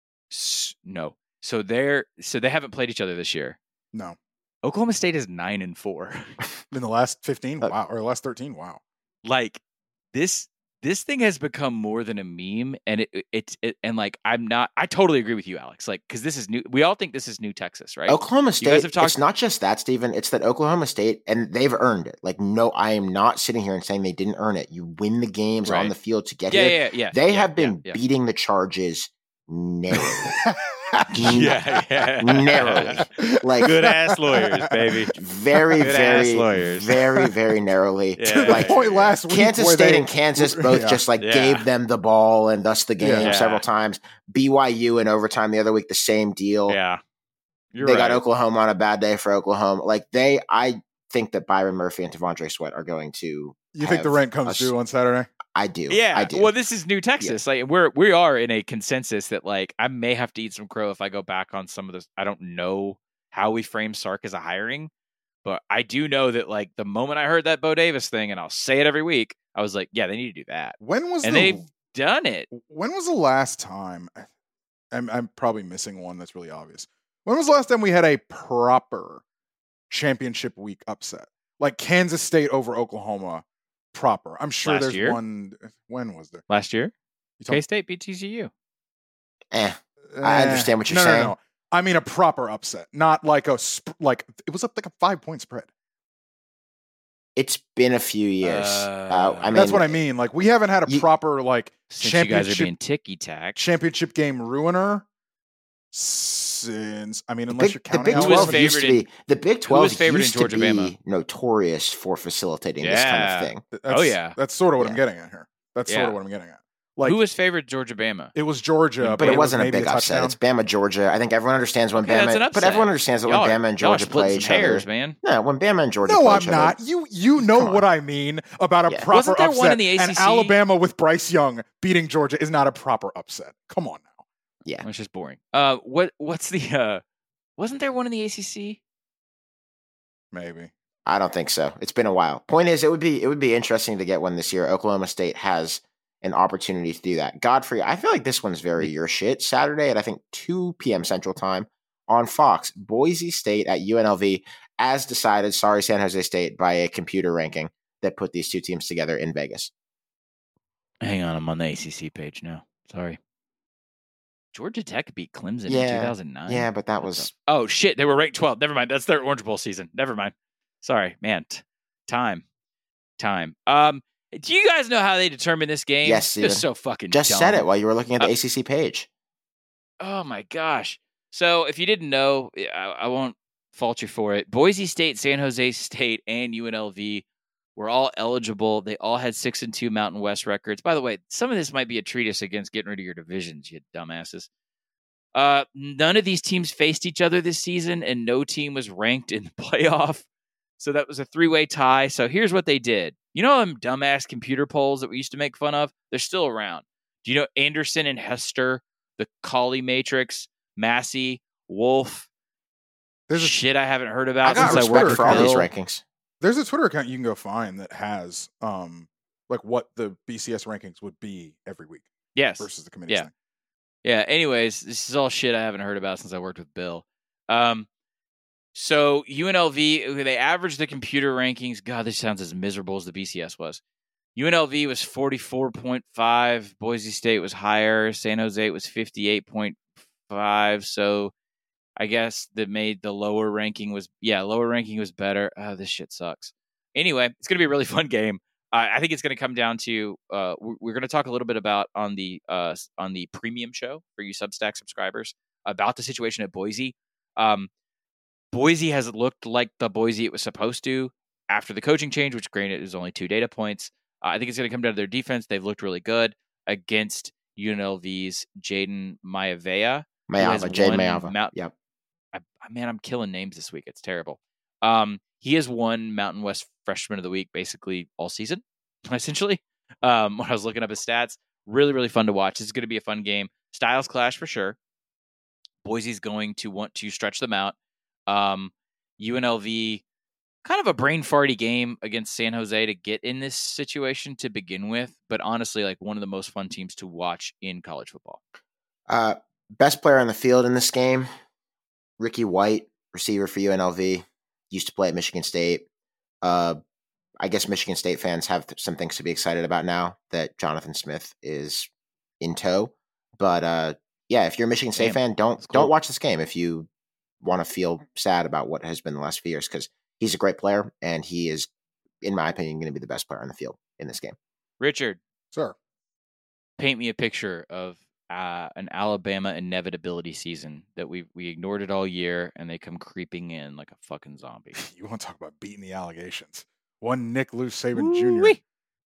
S- No. So they're so they haven't played each other this year. no. Oklahoma State is nine and four. In the last fifteen, Uh, wow, or the last thirteen, wow. Like this this thing has become more than a meme, and it it's it, and like I'm not. I totally agree with you, Alex. Like because this is new. We all think this is new Texas, right? Oklahoma You State, guys have talked- it's not just that, Stephen. It's that Oklahoma State, and they've earned it. Like, no, I am not sitting here and saying they didn't earn it. You win the games on Right. the field to get Yeah, here. yeah, yeah. They yeah, have been yeah, yeah. beating the charges narrowly. yeah, yeah. narrowly. Like good ass lawyers, baby. Very, good very, ass lawyers. very, very narrowly. To like, the point last week, Kansas where State they, and Kansas both yeah. just like Yeah. gave them the ball and thus the game Yeah. several times. B Y U in overtime the other week, the same deal. Yeah, You're they right. got Oklahoma on a bad day for Oklahoma. Like they, I think that Byron Murphy and T'Vondre Sweat are going to. You think the rent comes due on Saturday? I do. Yeah. I do. Well, this is New Texas. Yeah. Like we're we are in a consensus that like I may have to eat some crow if I go back on some of this. I don't know how we frame Sark as a hiring, but I do know that like the moment I heard that Bo Davis thing, and I'll say it every week, I was like, yeah, they need to do that. When was and the, they've done it? When was the last time? I'm I'm probably missing one that's really obvious. When was the last time we had a proper championship week upset? Like Kansas State over Oklahoma proper. I'm sure Last there's year? one. When was there? Last year? You K State beat T C U. Eh. I understand what you're no, saying. No, no. I mean a proper upset, not like a sp- like it was up like a five point spread. It's been a few years. Uh, uh, I mean, That's what I mean. Like we haven't had a you, proper like Since you guys are championship being ticky tack. championship game ruiner since. I mean, the unless Big, you're the counting Big out Twelve favored used to in- be the Big Twelve was favored in used Georgia, to be Bama? notorious for facilitating this Yeah. kind of thing. That's, Oh, yeah. that's sort of what Yeah. I'm getting at here. That's Yeah. sort of what I'm getting at. Like Who was favored Georgia Bama? it was Georgia, But it wasn't a maybe big upset. touchdown. It's Bama, Georgia. I think everyone understands when Okay, that's an Bama, upset. but everyone understands that when Y'all are- Bama and y'all are Georgia splitting play some each hairs, other. man. No, when Bama and Georgia No, play I'm each not. other. You you know Come what on. I mean about a Yeah. proper Wasn't there upset. one in the A C C? And Alabama with Bryce Young beating Georgia is not a proper upset. Come on now. Yeah. It's just boring. Uh, what what's the uh? Wasn't there one in the A C C? Maybe. I don't think so. It's been a while. Point is, it would be it would be interesting to get one this year. Oklahoma State has an opportunity to do that. Godfrey, I feel like this one's very your shit. Saturday at I think two p.m. Central Time on Fox, Boise State at U N L V, as decided. Sorry, San Jose State, by a computer ranking that put these two teams together in Vegas. Hang on, I'm on the A C C page now. Sorry. Georgia Tech beat Clemson in Yeah. two thousand nine. Yeah, but that was Oh shit, they were ranked twelfth. Never mind. That's their Orange Bowl season. Never mind. Sorry, man. T- time, time. Um, do you guys know how they determine this game? Yes, It's Steven. so fucking. just dumb. said it while you were looking at the Uh, A C C page. Oh my gosh. So if you didn't know, I, I won't fault you for it. Boise State, San Jose State, and U N L V were all eligible. They all had six and two Mountain West records. By the way, some of this might be a treatise against getting rid of your divisions, you dumbasses. Uh, none of these teams faced each other this season, and no team was ranked in the playoff. So that was a three-way tie. So here's what they did. You know them dumbass computer polls that we used to make fun of? They're still around. Do you know Anderson and Hester, the Colley Matrix, Massey, Wolf? There's a, Shit I haven't heard I about got since I respect worked for for all these Bill. rankings. there's a Twitter account you can go find that has um like what the B C S rankings would be every week Yes. versus the committee. Yeah. Thing. Yeah. Anyways, this is all shit I haven't heard about since I worked with Bill. Um, so U N L V, they averaged the computer rankings. God, this sounds as miserable as the B C S was. U N L V was forty-four point five. Boise State was higher. San Jose was fifty-eight point five. So I guess that made the lower ranking was, yeah, lower ranking was better. Oh, this shit sucks. Anyway, it's going to be a really fun game. Uh, I think it's going to come down to uh, we're, we're going to talk a little bit about on the uh, on the premium show for you Substack subscribers about the situation at Boise. Um, Boise has looked like the Boise it was supposed to after the coaching change, which granted is only two data points. Uh, I think it's going to come down to their defense. They've looked really good against U N L V's Jaden Maivia. Mayava, Jade Mayava. Mount- Yep. I, man, I'm killing names this week. It's terrible. Um, he has won Mountain West Freshman of the Week basically all season, essentially. Um, when I was looking up his stats, really, really fun to watch. This is going to be a fun game. Styles clash for sure. Boise's going to want to stretch them out. Um, U N L V, kind of a brain farty game against San Jose to get in this situation to begin with, but honestly, like one of the most fun teams to watch in college football. Uh, best player on the field in this game, Ricky White, receiver for U N L V, used to play at Michigan State. Uh, I guess Michigan State fans have th- some things to be excited about now that Jonathan Smith is in tow. But uh, yeah, if you're a Michigan State Damn. fan, don't That's cool. don't watch this game if you want to feel sad about what has been the last few years, because he's a great player and he is, in my opinion, going to be the best player on the field in this game. Richard, Sir. paint me a picture of uh, an Alabama inevitability season that we we ignored it all year, and they come creeping in like a fucking zombie. You want to talk about beating the allegations? One Nick Lou Saban Ooh-wee. Junior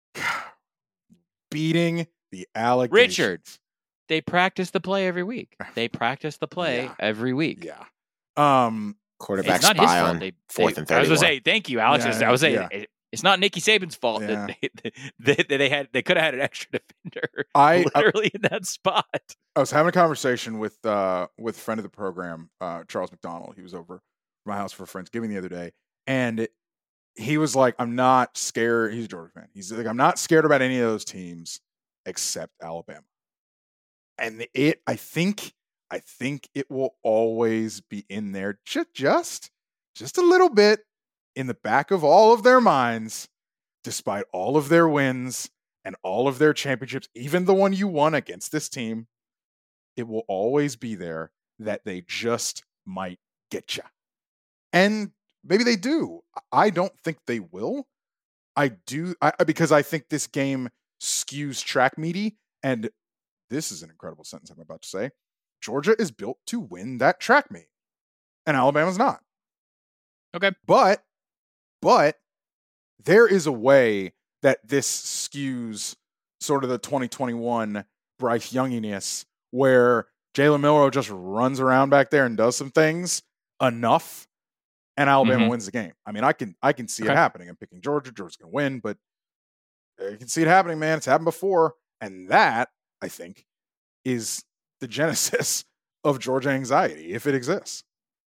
beating the allegations. Richard, they practice the play every week. They practice the play Yeah. every week. Yeah. Um, Quarterback It's not his spy fault. on They, fourth they- and I was thirty-one. gonna say thank you, Alex. Yeah, I was saying yeah. it- it's not Nicky Saban's fault Yeah. that they, that they had they could have had an extra defender I- I- literally in that spot. I was having a conversation with uh, with a friend of the program, uh, Charles McDonald. He was over at my house for Friendsgiving the other day, and it, he was like, "I'm not scared." He's a Georgia fan. He's like, "I'm not scared about any of those teams except Alabama." And it, I think, I think it will always be in there, just, just, just a little bit in the back of all of their minds, despite all of their wins and all of their championships, even the one you won against this team. It will always be there that they just might get you. And maybe they do. I don't think they will. I do, I, because I think this game skews track meaty. And this is an incredible sentence I'm about to say. Georgia is built to win that track meet, and Alabama's not. Okay. But, but there is a way that this skews sort of the twenty twenty-one Bryce Younginess, where Jalen Milroe just runs around back there and does some things enough, and Alabama Mhm. wins the game. I mean, I can I can see Okay. it happening. I'm picking Georgia. Georgia's going to win, but you can see it happening, man. It's happened before, and that, I think, is the genesis of Georgia anxiety, if it exists.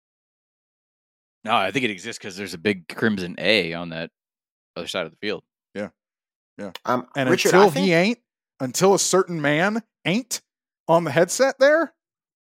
No, I think it exists because there's a big crimson A on that other side of the field. Yeah, yeah. Um, And Richard, until I think, he ain't, until a certain man ain't on the headset there,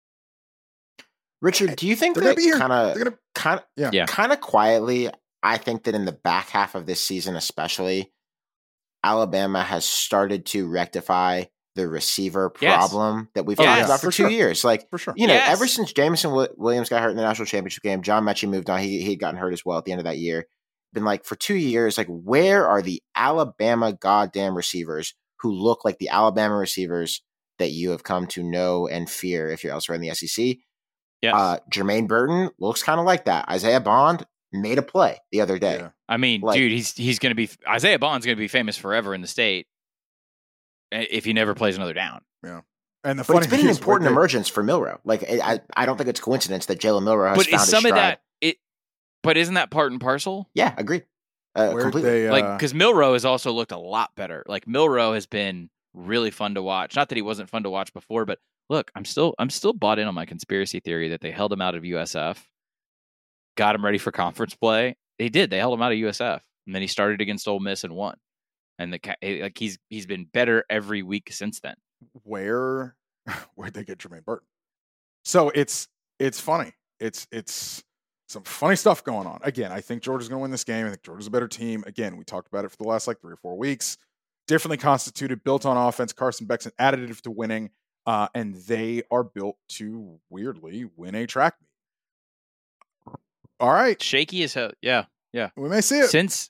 Richard, do you think they're that gonna be here. kind of, They're gonna, kind of, yeah. Yeah. kind of quietly? I think that in the back half of this season, especially, Alabama has started to rectify the receiver Yes. problem that we've Oh, talked yes, about for, for two sure. years. Like, For sure. you know, Yes. ever since Jameson Wi- Williams got hurt in the national championship game, John Mechie moved on. He he'd gotten hurt as well at the end of that year. Been like for two years, like, where are the Alabama goddamn receivers who look like the Alabama receivers that you have come to know and fear if you're elsewhere in the S E C? Yes. Uh, Jermaine Burton looks kind of like that. Isaiah Bond made a play the other day. Yeah. I mean, Like- dude, he's he's going to be Isaiah Bond's going to be famous forever in the state eh, if he never plays another down. And the But funny it's been thing an is, important what they- emergence for Milroe. Like, I, I I don't think it's coincidence that Jalen Milroe has But found is his some of stride. that it? But isn't that part and parcel? Yeah, agreed. Uh, where completely. they, uh, Like, because Milroe has also looked a lot better. Like Milroe has been really fun to watch. Not that he wasn't fun to watch before, but look, I'm still I'm still bought in on my conspiracy theory that they held him out of U S F, got him ready for conference play. They did. They held him out of U S F, and then he started against Ole Miss and won. And the ca- eh, like he's he's been better every week since then. where where'd they get Jermaine Burton? So it's it's funny. It's it's some funny stuff going on. Again, I think Georgia's going to win this game. I think Georgia's a better team. Again, we talked about it for the last like three or four weeks. Differently constituted, built on offense. Carson Beck's an additive to winning, uh, and they are built to weirdly win a track meet. All right, Shaky as hell. Yeah, yeah. we may see it. Since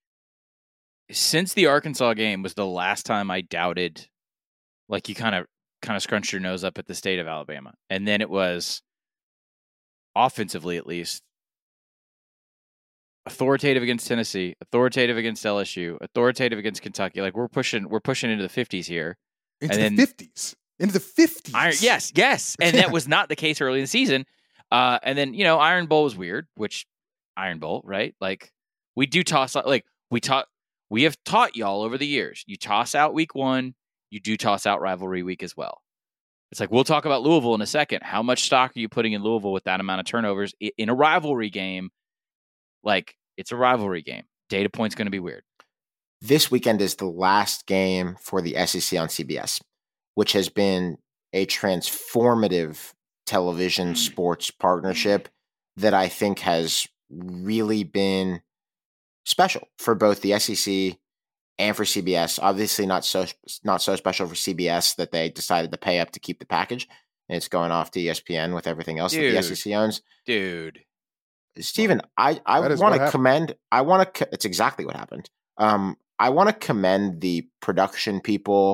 since the Arkansas game was the last time I doubted, like you kind of kind of scrunched your nose up at the state of Alabama, and then it was offensively at least authoritative against Tennessee, authoritative against L S U, authoritative against Kentucky. Like we're pushing we're pushing into the fifties here. Into and the then- fifties. Into the fifties. Iron, yes, yes, and that was not the case early in the season. Uh, and then you know Iron Bowl was weird, which Iron Bowl, right? Like we do toss like we taught we have taught y'all over the years. You toss out week one, you do toss out rivalry week as well. It's like we'll talk about Louisville in a second. How much stock are you putting in Louisville with that amount of turnovers I- in a rivalry game? Like it's a rivalry game. Data point's going to be weird. This weekend is the last game for the S E C on C B S, which has been a transformative television sports partnership that I think has really been special for both the S E C and for C B S. Obviously not so not so special for C B S that they decided to pay up to keep the package, and it's going off to E S P N with everything else Dude. that the S E C owns. Dude. Stephen, I, I That is want what to happened. commend, I want to, it's exactly what happened. Um, I want to commend the production people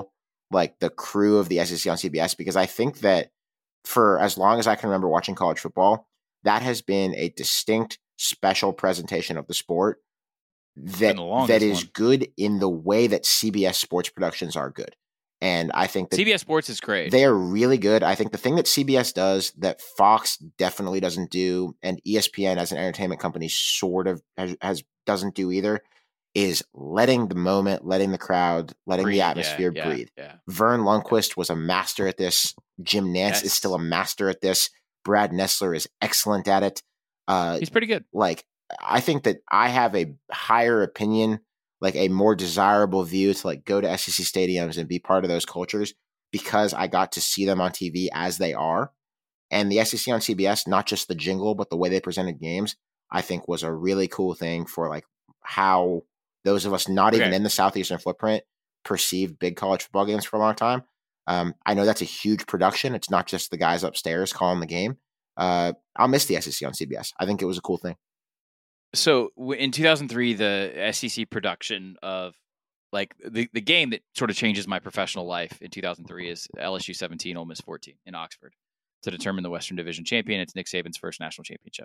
like the crew of the S E C on C B S, because I think that for as long as I can remember watching college football, that has been a distinct, special presentation of the sport that that is one. good in the way that C B S sports productions are good. And I think that C B S Sports is great. They are really good. I think the thing that C B S does that Fox definitely doesn't do, and E S P N as an entertainment company sort of has, has doesn't do either, is letting the moment, letting the crowd, letting breathe, the atmosphere yeah, breathe. Yeah, yeah. Vern Lundquist was a master at this. Jim Nance yes. is still a master at this. Brad Nessler is excellent at it. Uh, He's pretty good. Like, I think that I have a higher opinion, like a more desirable view to like go to S E C stadiums and be part of those cultures because I got to see them on T V as they are. And the S E C on C B S, not just the jingle, but the way they presented games, I think was a really cool thing for like how those of us not okay. even in the Southeastern footprint perceived big college football games for a long time. Um, I know that's a huge production. It's not just the guys upstairs calling the game. Uh, I'll miss the S E C on C B S. I think it was a cool thing. So in two thousand three, the S E C production of like the, the game that sort of changes my professional life in two thousand three is L S U seventeen, Ole Miss fourteen in Oxford to determine the Western Division champion. It's Nick Saban's first national championship.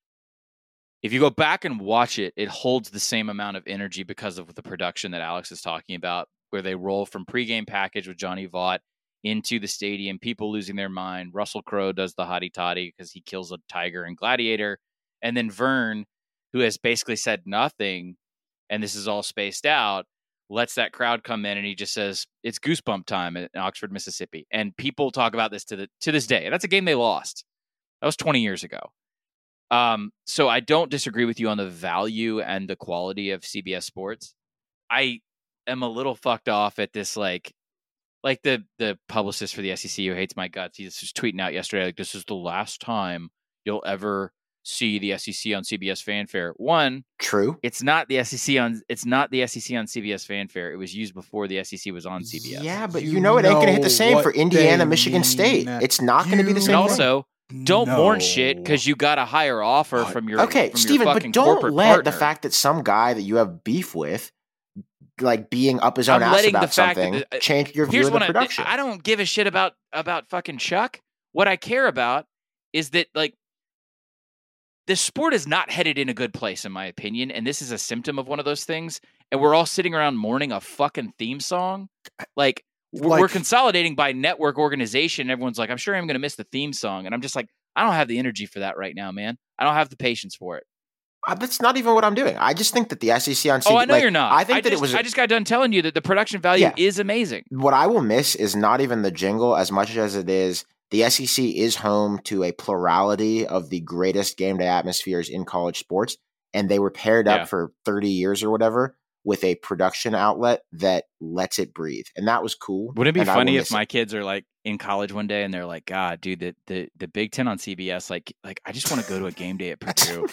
If you go back and watch it, it holds the same amount of energy because of the production that Alex is talking about, where they roll from pregame package with Johnny Vaught into the stadium, people losing their mind. Russell Crowe does the hottie toddy because he kills a tiger in Gladiator. And then Vern, who has basically said nothing, and this is all spaced out, lets that crowd come in and he just says, it's goosebump time in Oxford, Mississippi. And people talk about this to the to this day. And that's a game they lost. That was twenty years ago. Um, so I don't disagree with you on the value and the quality of C B S Sports. I am a little fucked off at this, like, like the the publicist for the S E C who hates my guts. He's just tweeting out yesterday, like, this is the last time you'll ever see the S E C on C B S Fanfare. One, true. It's not the S E C on. It's not the S E C on C B S Fanfare. It was used before the S E C was on C B S. Yeah, but you, you know it ain't going to hit the same for Indiana, Michigan mean. State. It's not going to be the same. And also, thing. don't No. mourn shit because you got a higher offer from your okay, from Steven, your but fucking don't corporate let partner. the fact that some guy that you have beef with, like being up his own I'm ass letting about the fact something, that the, uh, change your view here's of the what production. I, I don't give a shit about about fucking Chuck. What I care about is that, like, the sport is not headed in a good place, in my opinion, and this is a symptom of one of those things. And we're all sitting around mourning a fucking theme song. Like, we're, Like- we're consolidating by network organization. Everyone's like, I'm sure I'm going to miss the theme song. And I'm just like, I don't have the energy for that right now, man. I don't have the patience for it. Uh, that's not even what I'm doing. I just think that the S E C on C B S. Oh, I know like, you're not. I think I that just, it was. I just got done telling you that the production value Yeah. is amazing. What I will miss is not even the jingle as much as it is the S E C is home to a plurality of the greatest game day atmospheres in college sports, and they were paired up Yeah. for thirty years or whatever with a production outlet that lets it breathe, and that was cool. Wouldn't it be and I will funny if miss my it. kids are like in college one day and they're like, God, dude, the the, the Big Ten on C B S, like, like I just want to go to a game day at Purdue.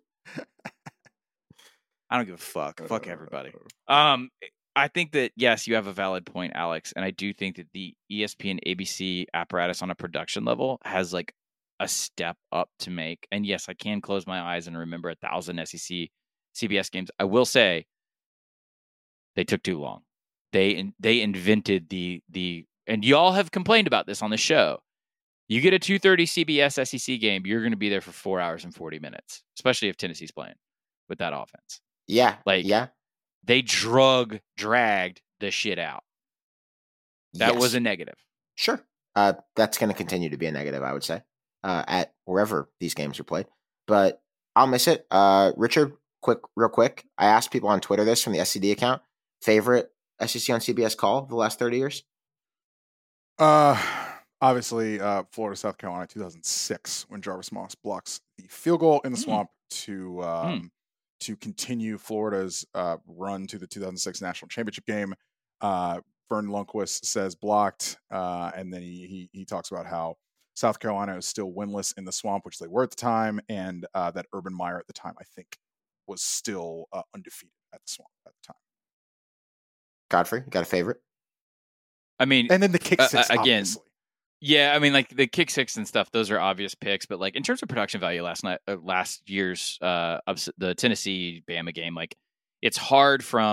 I don't give a fuck. Fuck everybody. Um, I think that, yes, you have a valid point, Alex. And I do think that the E S P N A B C apparatus on a production level has like a step up to make. And yes, I can close my eyes and remember a thousand S E C C B S games. I will say they took too long. They they invented the the and y'all have complained about this on the show. You get a two thirty C B S S E C game, you're going to be there for four hours and forty minutes, especially if Tennessee's playing with that offense. Yeah, Like, yeah, they drug dragged the shit out. That yes. was a negative. Sure. Uh, that's going to continue to be a negative, I would say, uh, at wherever these games are played. But I'll miss it. Uh, Richard, quick, real quick. I asked people on Twitter this from the S C D account. Favorite S E C on C B S call of the last thirty years? Uh, obviously, uh, Florida, South Carolina, two thousand six, when Jarvis Moss blocks the field goal in the Mm. swamp to um, to continue Florida's uh, run to the two thousand six national championship game. Uh, Vern Lundquist says blocked, uh, and then he, he he talks about how South Carolina is still winless in the swamp, which they were at the time, and uh, that Urban Meyer at the time, I think, was still uh, undefeated at the swamp at the time. Godfrey, you got a favorite? I mean, And then the kick uh, six, uh, again. obviously. Yeah, I mean, like the kick six and stuff; those are obvious picks. But like in terms of production value, last night, uh, last year's uh, ups- the Tennessee Bama game, like it's hard from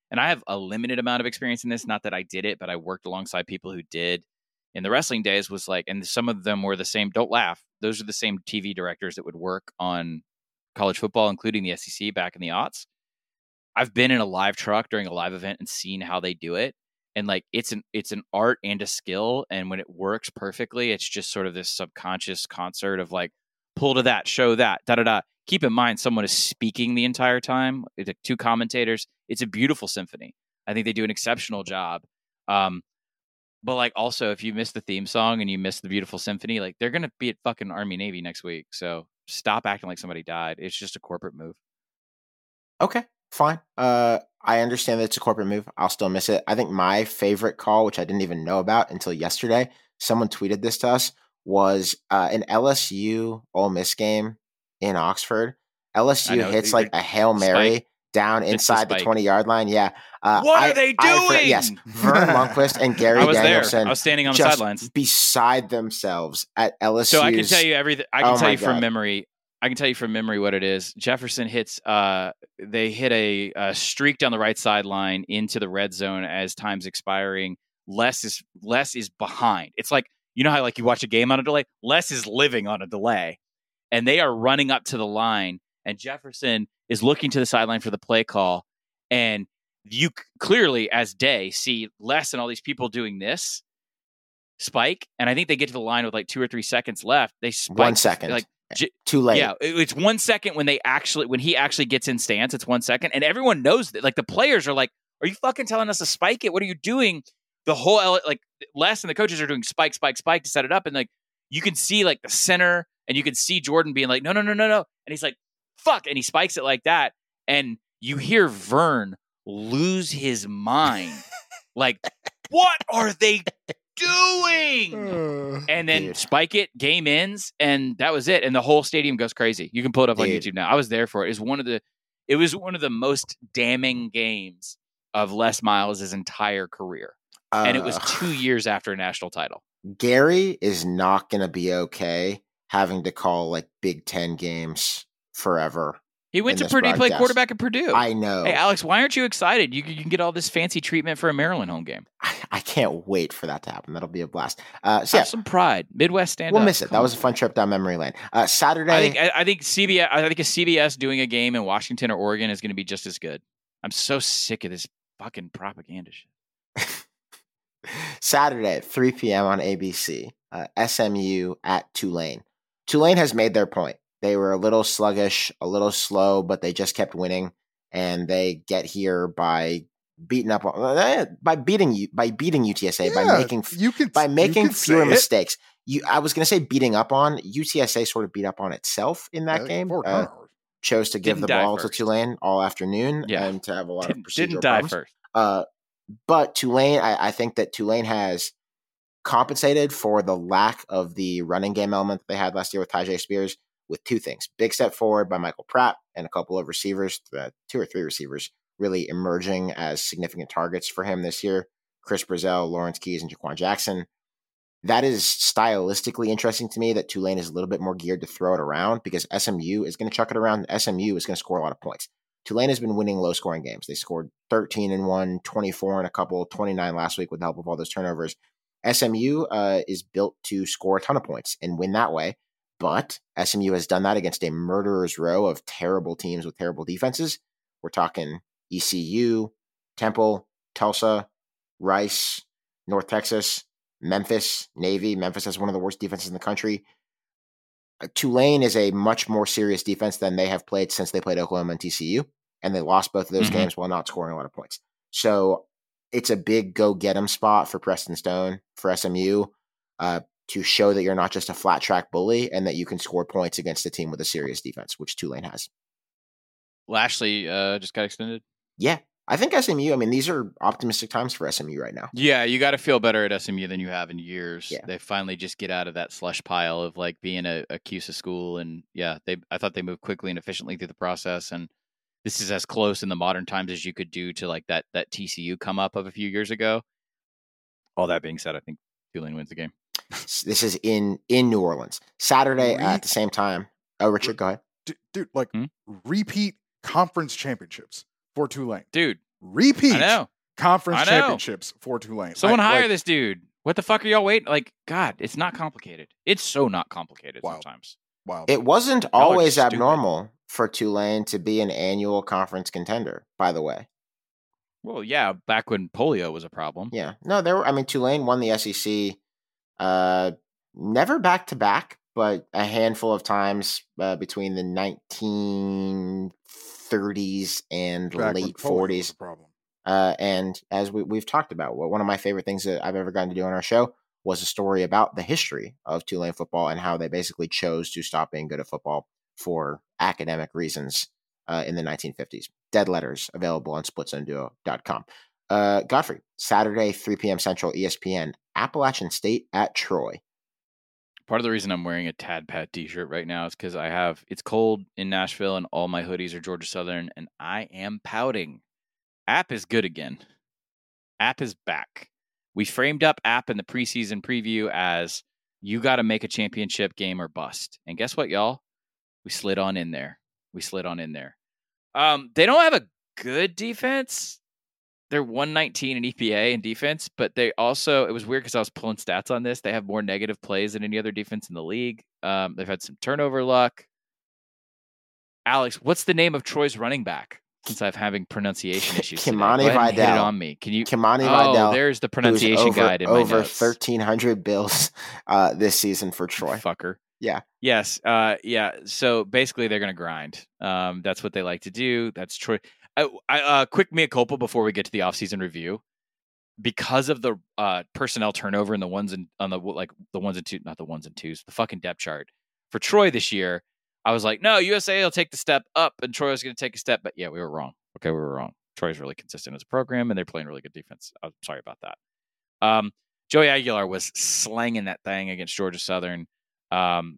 and I have a limited amount of experience in this. Not that I did it, but I worked alongside people who did in the wrestling days. Was like, and some of them were the same. Don't laugh. Those are the same T V directors that would work on college football, including the S E C back in the aughts. I've been in a live truck during a live event and seen how they do it. And like, it's an, it's an art and a skill. And when it works perfectly, it's just sort of this subconscious concert of like, pull to that, show that, da da da. Keep in mind, someone is speaking the entire time. It's like two commentators. It's a beautiful symphony. I think they do an exceptional job. Um, but like, also, if you miss the theme song and you miss the beautiful symphony, like they're gonna be at fucking Army Navy next week. So stop acting like somebody died. It's just a corporate move. Okay, fine. Uh, I understand that it's a corporate move. I'll still miss it. I think my favorite call, which I didn't even know about until yesterday, someone tweeted this to us, was uh, an L S U Ole Miss game in Oxford. L S U know, hits like, like a Hail Mary spike. down It's inside the the spike. twenty-yard line. Yeah. Uh, What I, are they I forget- doing? yes. Vern Lundquist and Gary I was there. Danielson. I was standing on the just sidelines. beside themselves at L S U. So I can tell you everything. I can Oh tell my you from God. memory. I can tell you from memory what it is. Jefferson hits. Uh, they hit a, a streak down the right sideline into the red zone as time's expiring. Les is Les is behind. It's like, you know how like you watch a game on a delay. Les is living on a delay, and they are running up to the line. And Jefferson is looking to the sideline for the play call, and you c- clearly, as Day, see Les and all these people doing this spike, and I think they get to the line with like two or three seconds left. They spike One second. like. j- Too late. Yeah, it- it's one second when they actually when he actually gets in stance. It's one second, and everyone knows that. Like the players are like, "Are you fucking telling us to spike it? What are you doing?" The whole L- like Les and the coaches are doing spike, spike, spike to set it up, and like you can see like the center, and you can see Jordan being like, "No, no, no, no, no," and he's like, "Fuck," and he spikes it like that, and you hear Vern lose his mind, like, "What are they doing?" And then Dude. spike it, game ends, and that was it. And the whole stadium goes crazy. You can pull it up on Dude. YouTube now. I was there for it. It was one of the it was one of the most damning games of Les Miles' entire career. And it was Uh, two years after a national title. Gary is not going to be okay having to call like Big Ten games forever. He went in to this Purdue, he played broadcast. quarterback at Purdue. I know. Hey, Alex, why aren't you excited? You, can- you can get all this fancy treatment for a Maryland home game. I, I can't wait for that to happen. That'll be a blast. Uh, so Have yeah, some pride. Midwest stand we'll up. miss it. Come That on. was a fun trip down memory lane. Uh, Saturday. I think I, I think C B S I think a C B S doing a game in Washington or Oregon is going to be just as good. I'm so sick of this fucking propaganda shit. Saturday at three p.m. on A B C, uh, S M U at Tulane. Tulane has made their point. They were a little sluggish, a little slow, but they just kept winning, and they get here by beating up on, eh, by beating you by beating U T S A Yeah, by making you can by you making can fewer say it. mistakes. You, I was going to say beating up on U T S A, sort of beat up on itself in that Yeah, game. four Uh, turnovers. chose to give Didn't the die ball first. to Tulane all afternoon Yeah. and to have a lot Didn't, of procedural didn't die problems. first. Uh, but Tulane, I, I think that Tulane has compensated for the lack of the running game element that they had last year with Tyjae Spears with two things. Big step forward by Michael Pratt and a couple of receivers, uh, two or three receivers, really emerging as significant targets for him this year. Chris Brazell, Lawrence Keys, and Jaquan Jackson. That is stylistically interesting to me that Tulane is a little bit more geared to throw it around because S M U is going to chuck it around. S M U is going to score a lot of points. Tulane has been winning low-scoring games. They scored thirteen and one, twenty-four and a couple, twenty-nine last week with the help of all those turnovers. S M U uh, is built to score a ton of points and win that way, but S M U has done that against a murderer's row of terrible teams with terrible defenses. We're talking E C U, Temple, Tulsa, Rice, North Texas, Memphis, Navy. Memphis has one of the worst defenses in the country. Uh, Tulane is a much more serious defense than they have played since they played Oklahoma and T C U, and they lost both of those Mhm. games while not scoring a lot of points. So it's a big go-get-em spot for Preston Stone, for S M U, uh, to show that you're not just a flat-track bully and that you can score points against a team with a serious defense, which Tulane has. Lashley uh, just got extended. Yeah, I think S M U, I mean, these are optimistic times for S M U right now. Yeah, you got to feel better at S M U than you have in years. Yeah. They finally just get out of that slush pile of like being a, a C U S A school, and yeah, they. I thought they moved quickly and efficiently through the process, and this is as close in the modern times as you could do to like that that T C U come up of a few years ago. All that being said, I think Tulane wins the game. This is in in New Orleans. Saturday Re- at the same time. Oh, Richard, go ahead. D- dude, like Hmm? repeat conference championships for Tulane. Dude, repeat I know. conference I know. championships for Tulane. Someone I, hire like, this dude. What the fuck are y'all waiting? Like, God, it's not complicated. It's so not complicated Wild. sometimes. Wow. It wasn't Y'all are always stupid. abnormal for Tulane to be an annual conference contender, by the way. Well, yeah, back when polio was a problem. Yeah. No, there were, I mean, Tulane won the S E C, uh, never back to back, but a handful of times uh, between the nineteen thirties and Back when late polio was forties. a problem. Uh, and as we, we've talked about, one of my favorite things that I've ever gotten to do on our show was a story about the history of Tulane football and how they basically chose to stop being good at football for academic reasons uh, in the nineteen fifties. Dead letters available on split zone duo dot com. Uh, Godfrey, Saturday, three p.m. Central, E S P N, Appalachian State at Troy. Part of the reason I'm wearing a Tad Pat t-shirt right now is because I have, it's cold in Nashville and all my hoodies are Georgia Southern and I am pouting. App is good again. App is back. We framed up App in the preseason preview as you got to make a championship game or bust. And guess what, y'all? We slid on in there. We slid on in there. Um, they don't have a good defense. They're one nineteen in E P A in defense, but they also, it was weird because I was pulling stats on this. They have more negative plays than any other defense in the league. Um, they've had some turnover luck. Alex, what's the name of Troy's running back? Since I'm having pronunciation issues today. Kimani Go ahead and hit it Vidal. on me. Can you? Kimani oh, Vidal. there's the pronunciation over, guide in my over notes. thirteen hundred bills uh, this season for Troy. Fucker. Yeah. Yes. Uh, yeah. So basically, they're going to grind. Um, that's what they like to do. That's Troy. I, I, uh, quick mea culpa before we get to the offseason review. Because of the uh, personnel turnover in the ones and on the like the ones and two, not the ones and twos, the fucking depth chart for Troy this year. I was like, no, U S A will take the step up, and Troy was going to take a step. But yeah, we were wrong. Okay, we were wrong. Troy's really consistent as a program, and they're playing really good defense. I'm sorry about that. Um, Joey Aguilar was slanging that thing against Georgia Southern. Um,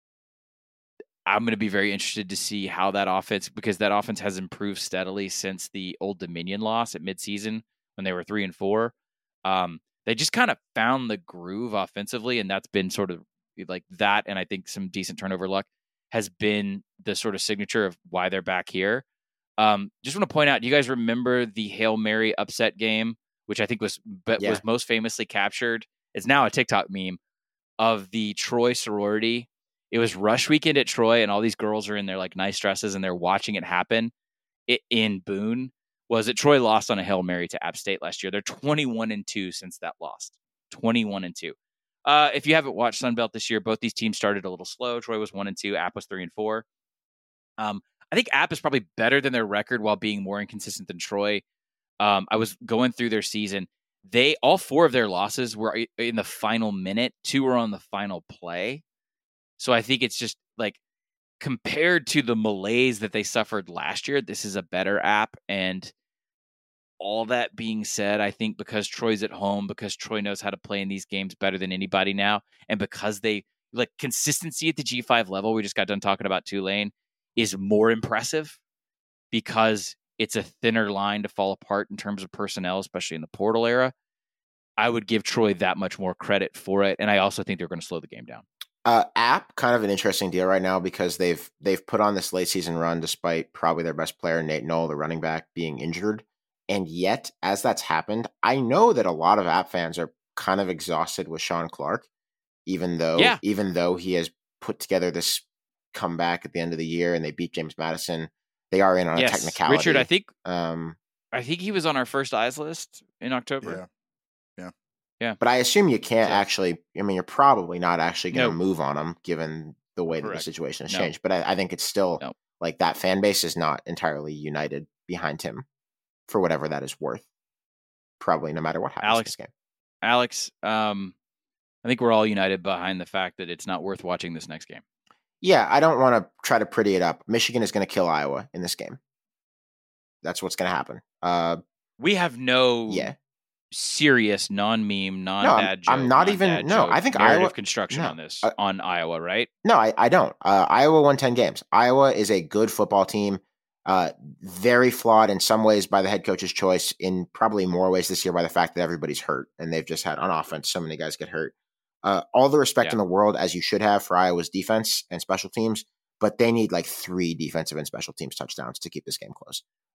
I'm going to be very interested to see how that offense, because that offense has improved steadily since the Old Dominion loss at midseason when they were three and four. Um, they just kind of found the groove offensively, and that's been sort of like that. And I think some decent turnover luck has been the sort of signature of why they're back here. Um, just want to point out, do you guys remember the Hail Mary upset game, which I think was but Yeah. was most famously captured? It's now a TikTok meme of the Troy sorority. It was rush weekend at Troy, and all these girls are in their like nice dresses, and they're watching it happen. It, in Boone, was it Troy lost on a Hail Mary to App State last year? They're twenty-one and two since that loss. twenty-one and two. Uh, if you haven't watched Sunbelt this year, both these teams started a little slow. Troy was one and two. App was three and four. Um, I think App is probably better than their record while being more inconsistent than Troy. Um, I was going through their season. They all four of their losses were in the final minute. Two were on the final play. So I think it's just like compared to the malaise that they suffered last year, this is a better App. And all that being said, I think because Troy's at home, because Troy knows how to play in these games better than anybody now, and because they like consistency at the G five level, we just got done talking about Tulane, is more impressive because it's a thinner line to fall apart in terms of personnel, especially in the portal era. I would give Troy that much more credit for it. And I also think they're going to slow the game down. Uh, App, kind of an interesting deal right now because they've they've put on this late season run despite probably their best player, Nate Knoll, the running back, being injured. And yet, as that's happened, I know that a lot of App fans are kind of exhausted with Sean Clark, even though Yeah. even though he has put together this comeback at the end of the year and they beat James Madison. They are in on Yes. a technicality. Richard, I think Um, I think he was on our first eyes list in October. Yeah. Yeah. but I assume you can't So- actually. I mean, you're probably not actually going to No. move on him given the way that Correct. the situation has No. changed. But I, I think it's still No. like that fan base is not entirely united behind him for whatever that is worth. Probably no matter what happens Alex, this game. Alex, um, I think we're all united behind the fact that it's not worth watching this next game. Yeah, I don't want to try to pretty it up. Michigan is going to kill Iowa in this game. That's what's going to happen. Uh, We have no yeah. serious non-meme, I'm- non-bad joke. I'm not even- non-dad no, joke I think narrative Iowa- construction no, on this uh, on Iowa, right? No, I, I don't. Uh, Iowa won ten games. Iowa is a good football team. Uh, very flawed in some ways by the head coach's choice, in probably more ways this year by the fact that everybody's hurt and they've just had on offense so many guys get hurt. Uh, all the respect Yeah. in the world, as you should have, for Iowa's defense and special teams, but they need like three defensive and special teams touchdowns to keep this game close.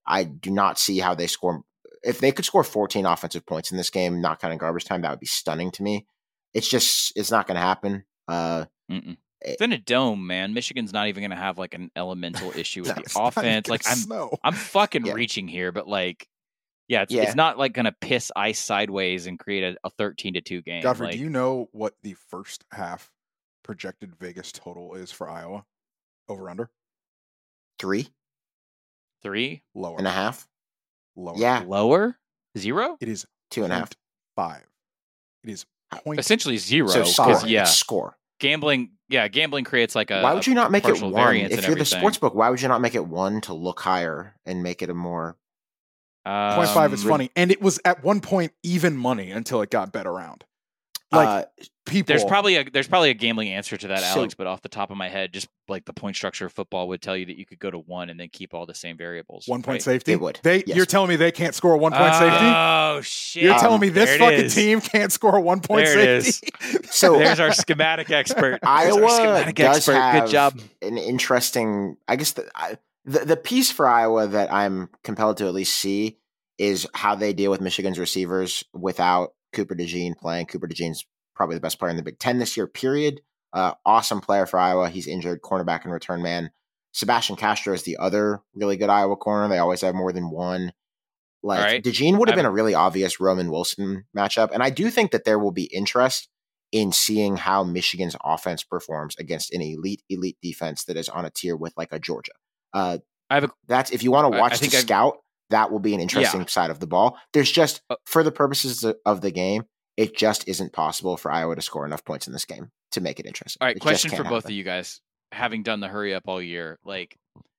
I do not see how they score. If they could score fourteen offensive points in this game, not counting garbage time, that would be stunning to me. It's just, it's not going to happen. Uh, Mm-mm. It's in a dome, man. Michigan's not even going to have like an elemental issue with the offense. Like I'm, snow. I'm fucking Yeah. reaching here, but like, yeah, it's, Yeah. it's not like going to piss ice sideways and create a, a thirteen to two game. Godfrey, like, do you know what the first half projected Vegas total is for Iowa? Over under? Three three Lower. and a half. Lower. Yeah. lower zero? It is Two and a half. Five. It is point. Essentially zero. So 'cause, score. yeah, It's score. gambling. Yeah, gambling creates like a. Why would you not make it partial one? variance If and you're the everything. sports book, why would you not make it one to look higher and make it a more? Um, Point five is funny, and it was at one point even money until it got bet around. Like uh, people, There's probably a there's probably a gambling answer to that, So- Alex. But off the top of my head, just like the point structure of football would tell you that you could go to one and then keep all the same variables. one point right? safety. It would, They, yes. you're telling me they can't score a one point safety? Oh shit! You're Um, telling me this there it fucking is. team can't score a one point There it safety? so There's our schematic expert. There's our Iowa schematic does expert. have Good job. an interesting. I guess the, I, the the piece for Iowa that I'm compelled to at least see is how they deal with Michigan's receivers without Cooper DeJean playing. Cooper DeJean's probably the best player in the Big Ten this year. Period. Uh, awesome player for Iowa. He's injured, cornerback and return man. Sebastian Castro is the other really good Iowa corner. They always have more than one. Like All right. DeJean would have been I'm- a really obvious Roman Wilson matchup, and I do think that there will be interest in seeing how Michigan's offense performs against an elite, elite defense that is on a tier with like a Georgia. Uh, I have a that's if you want to I- I watch the think I've- scout, that will be an interesting Yeah. side of the ball. There's just, Uh, for the purposes of- of the game, it just isn't possible for Iowa to score enough points in this game to make it interesting. all right. It just Question can't for both happen. of you guys. Having done the hurry up all year, like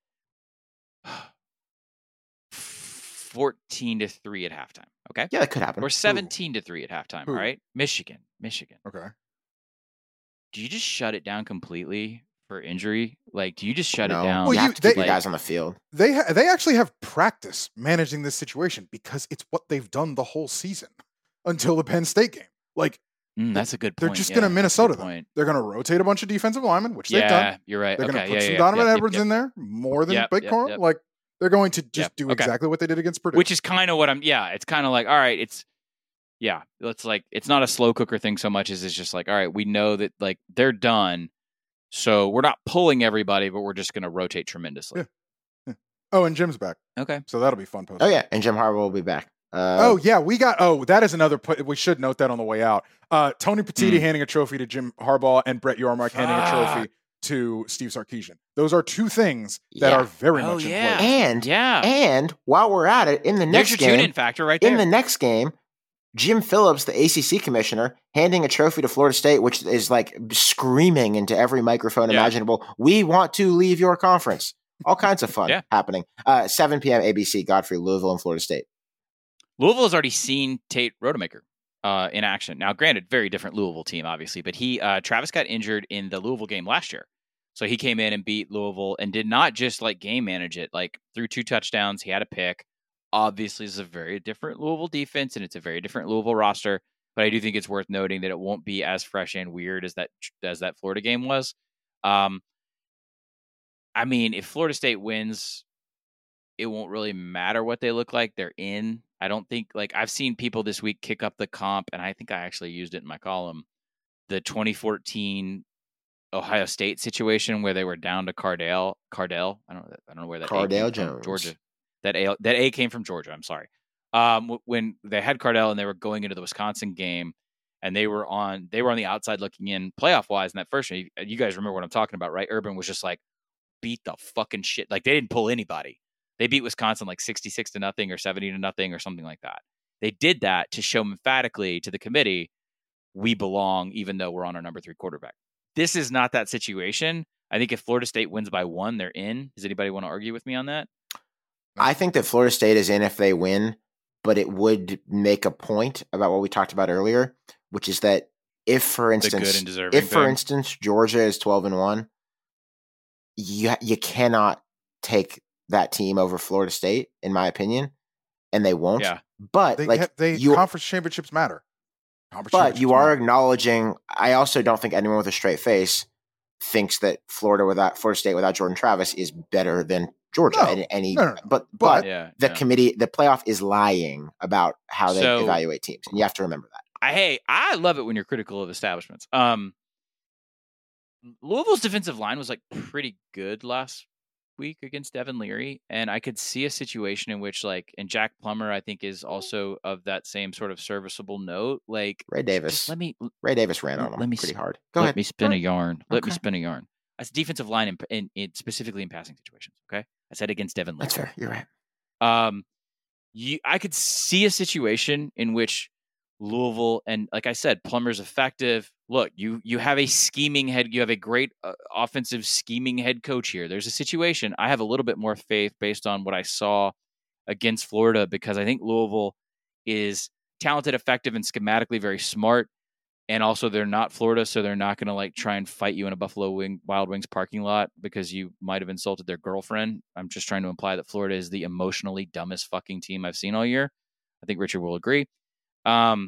fourteen to three at halftime. Okay, Yeah, that could happen. or seventeen to three at halftime. Who? All right, Michigan, Michigan. Okay. Do you just shut it down completely for injury? Like, do you just shut no, it down? Well, you you- have to they- keep your like- guys on the field. They ha- they actually have practice managing this situation because it's what they've done the whole season until the Penn State game. Like Mm, that's a good point. they're just yeah, going to that's a good Minnesota them. point. They're going to rotate a bunch of defensive linemen, which they've Yeah, done. you're right. They're okay, going to put yeah, some yeah, Donovan yeah, yep, Edwards yep. in there more than Yep, Blake yep, Corum. yep. Like they're going to just Yep, do okay. exactly what they did against Purdue. Which is kind of what I'm. Yeah, it's kind of like, all right, it's yeah, it's like it's not a slow cooker thing so much as it's just like, all right, we know that like they're done, so we're not pulling everybody, but we're just going to rotate tremendously. Yeah. Yeah. Oh, and Jim's back, Okay. so that'll be fun. Post. Oh, yeah, and Jim Harbaugh will be back. Uh, Oh yeah, we got. Oh, that is another. Put, we should note that on the way out. Uh, Tony Petitti Mm. handing a trophy to Jim Harbaugh and Brett Yormark handing a trophy to Steve Sarkisian. Those are two things that Yeah. are very Oh, much yeah. in place. And, Yeah. and while we're at it, in the There's next your game, tune-in factor right there. in the next game, Jim Phillips, the A C C commissioner, handing a trophy to Florida State, which is like screaming into every microphone Yeah. imaginable, "We want to leave your conference." All kinds of fun Yeah. happening. Uh, seven p.m. A B C, Godfrey, Louisville, and Florida State. Louisville has already seen Tate Rodemaker uh, in action. Now, granted, very different Louisville team, obviously, but he uh, Travis got injured in the Louisville game last year, so he came in and beat Louisville and did not just like game manage it. Like threw two touchdowns, he had a pick. Obviously, it's a very different Louisville defense and it's a very different Louisville roster. But I do think it's worth noting that it won't be as fresh and weird as that as that Florida game was. Um, I mean, if Florida State wins, it won't really matter what they look like. They're in. I don't think like I've seen people this week kick up the comp, and I think I actually used it in my column. The twenty fourteen Ohio State situation where they were down to Cardale. Cardale. I don't know. I don't know where that A Cardale came from. Jones. Georgia. That A that A came from Georgia. I'm sorry. Um, when they had Cardale and they were going into the Wisconsin game, and they were on they were on the outside looking in playoff wise in that first one. You, you guys remember what I'm talking about, right? Urban was just like beat the fucking shit. Like they didn't pull anybody. They beat Wisconsin like sixty-six to nothing or seventy to nothing or something like that. They did that to show emphatically to the committee, we belong, even though we're on our number three quarterback. This is not that situation. I think if Florida State wins by one, they're in. Does anybody want to argue with me on that? I think that Florida State is in if they win, but it would make a point about what we talked about earlier, which is that if, for The instance, good and deserving if for thing. instance Georgia is twelve and one, you you cannot take that team over Florida State, in my opinion, and they won't. Yeah. But They, like ha- they you, conference championships matter. Conference but championships you are matter. acknowledging. I also don't think anyone with a straight face thinks that Florida without Florida State without Jordan Travis is better than Georgia. No, and any, no, no, no. But, But- but Yeah, the yeah. committee, the playoff is lying about how they So- evaluate teams. And you have to remember that. I hey, I love it when you're critical of establishments. Um, Louisville's defensive line was like pretty good last week against Devin Leary, and I could see a situation in which like, and Jack Plummer, I think, is also of that same sort of serviceable note. Like Ray Davis. just let me Ray Davis ran on let them me pretty s- hard. Go let ahead. me spin a Go yarn. Let me Okay. spin a yarn. That's defensive line in, in, in specifically in passing situations. Okay, I said against Devin Leary. That's fair. You're right. Um, you, I could see a situation in which Louisville, and like I said, Plummer's effective. Look, you you have a scheming head. You have a great uh, offensive scheming head coach here. There's a situation. I have a little bit more faith based on what I saw against Florida because I think Louisville is talented, effective, and schematically very smart. And also, they're not Florida, so they're not going to like try and fight you in a Buffalo Wing, Wild Wings parking lot because you might have insulted their girlfriend. I'm just trying to imply that Florida is the emotionally dumbest fucking team I've seen all year. I think Richard will agree. Um,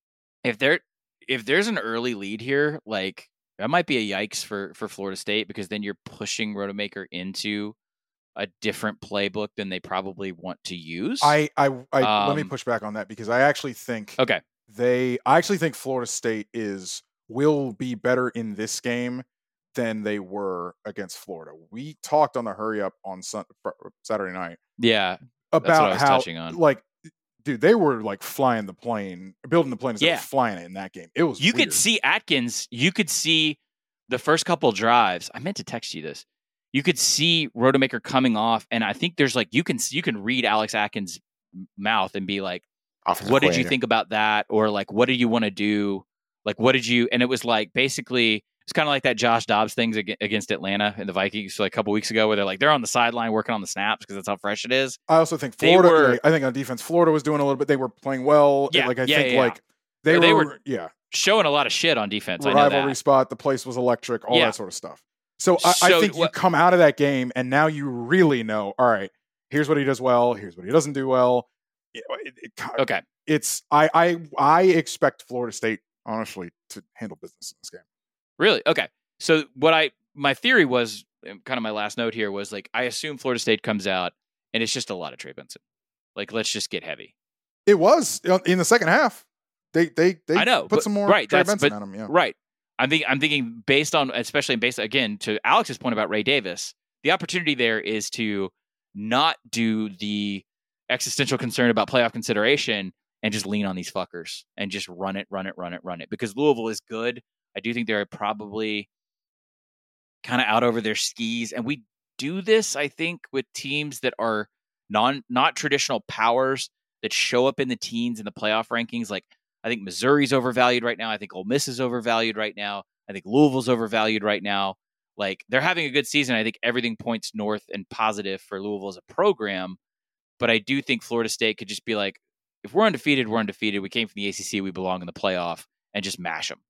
if there, if there's an early lead here, like that might be a yikes for for Florida State because then you're pushing Rodemaker into a different playbook than they probably want to use. I, I, I let me Um, push back on that because I actually think Okay. they, I actually think Florida State is will be better in this game than they were against Florida. We talked on the hurry up on Sun, Saturday night Yeah. about That's what I was how, touching on. like, dude, they were like flying the plane, building the plane as they Yeah. were flying it in that game. It was You weird. could see Atkins. You could see the first couple drives. I meant to text you this. You could see Rodemaker coming off, and I think there's like you can you can read Alex Atkins' mouth and be like, Offensive "What did you coordinator. think about that?" Or like, "What did you want to do?" Like, what did you? And it was like basically it's kind of like that Josh Dobbs things ag- against Atlanta and the Vikings like a couple weeks ago, where they're like they're on the sideline working on the snaps because that's how fresh it is. I also think They Florida. were- yeah, I think on defense, Florida was doing a little bit. They were playing well. Yeah, like I yeah, think yeah, like they, Yeah, were, they were yeah Showing a lot of shit on defense. I know rivalry that. spot. The place was electric. All Yeah. that sort of stuff. So I, I So think you what- come out of that game and now you really know. All right, here's what he does well. Here's what he doesn't do well. It, it, it, Okay. it's I I I expect Florida State honestly to handle business in this game. Really? Okay. So what I my theory was and kind of my last note here was like I assume Florida State comes out and it's just a lot of Trey Benson. Like let's just get heavy. It was uh, in the second half. They they they I know, put but- some more right, Trey that's- Benson but- on him. Yeah. Right. I'm thinking I'm thinking based on especially based again to Alex's point about Ray Davis, the opportunity there is to not do the existential concern about playoff consideration and just lean on these fuckers and just run it, run it, run it, run it. Because Louisville is good. I do think they're probably kind of out over their skis. And we do this, I think, with teams that are non not traditional powers that show up in the teens in the playoff rankings. Like I think Missouri's overvalued right now. I think Ole Miss is overvalued right now. I think Louisville's overvalued right now. Like they're having a good season. I think everything points north and positive for Louisville as a program. But I do think Florida State could just be like, if we're undefeated, we're undefeated. We came from the A C C. We belong in the playoff and just mash them.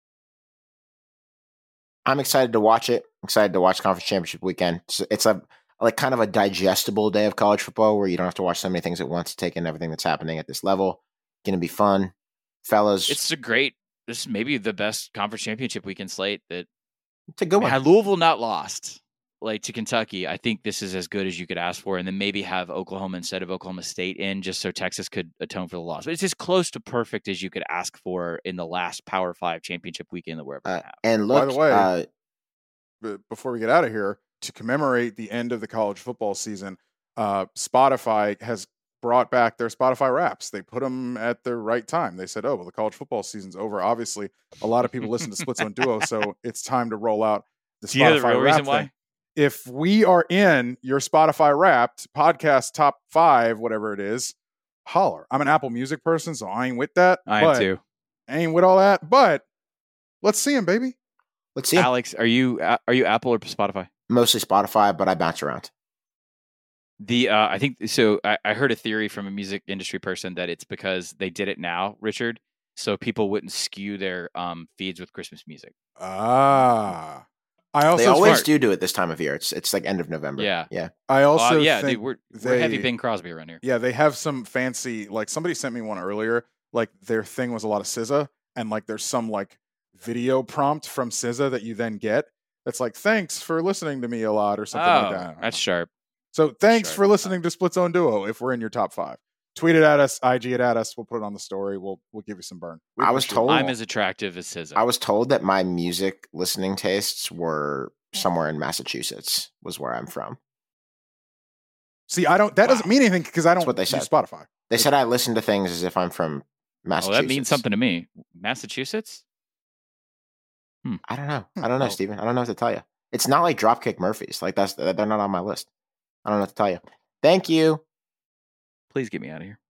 I'm excited to watch it. Excited to watch conference championship weekend. It's, it's a like kind of a digestible day of college football where you don't have to watch so many things at once to take in everything that's happening at this level. Going to be fun, fellas. It's a great. This is maybe the best conference championship weekend slate that. It's a good one. Had Louisville not lost, like to Kentucky, I think this is as good as you could ask for, and then maybe have Oklahoma instead of Oklahoma State in, just so Texas could atone for the loss. But it's as close to perfect as you could ask for in the last Power Five championship weekend that we're ever Uh, gonna have. and look, By the way, uh, b- before we get out of here, to commemorate the end of the college football season, uh, Spotify has brought back their Spotify Wraps. They put them at the right time. They said, "Oh, well, the college football season's over." Obviously, a lot of people listen to Split Zone Duo, so it's time to roll out the Do you know Spotify the real Wrap reason why? thing. If we are in your Spotify Wrapped podcast top five, whatever it is, holler. I'm an Apple Music person, so I ain't with that. I am but- too. I ain't with all that, but let's see him, baby. let's see. 'em. Alex, are you are you Apple or Spotify? Mostly Spotify, but I bounce around. The uh, I think so. I, I heard a theory from a music industry person that it's because they did it now, Richard, so people wouldn't skew their um, feeds with Christmas music. Ah, I also They always smart. do do it this time of year. It's it's like end of November. Yeah. yeah. I also Uh, yeah, think dude, we're they, we're heavy Bing Crosby around here. Yeah, they have some fancy. Like somebody sent me one earlier. Like their thing was a lot of S Z A, and like there's some like video prompt from S Z A that you then get. That's like thanks for listening to me a lot or something Oh, like that. I don't that's know. sharp. So thanks Sure, for listening to Split Zone Duo. If we're in your top five, tweet it at us, I G it at us. We'll put it on the story. We'll we'll give you some burn. We I was appreciate told- it. I'm as attractive as S Z A. I was told that my music listening tastes were somewhere in Massachusetts, was where I'm from. See, I don't. That Wow. doesn't mean anything because I don't That's what they use said. Spotify. They said I listen to things as if I'm from Oh, Massachusetts. that means something to me. Massachusetts? I don't know. Hmm. I don't know, Oh. Steven. I don't know what to tell you. It's not like Dropkick Murphys. Like that's they're not on my list. I don't know what to tell you. Thank you. Please get me out of here.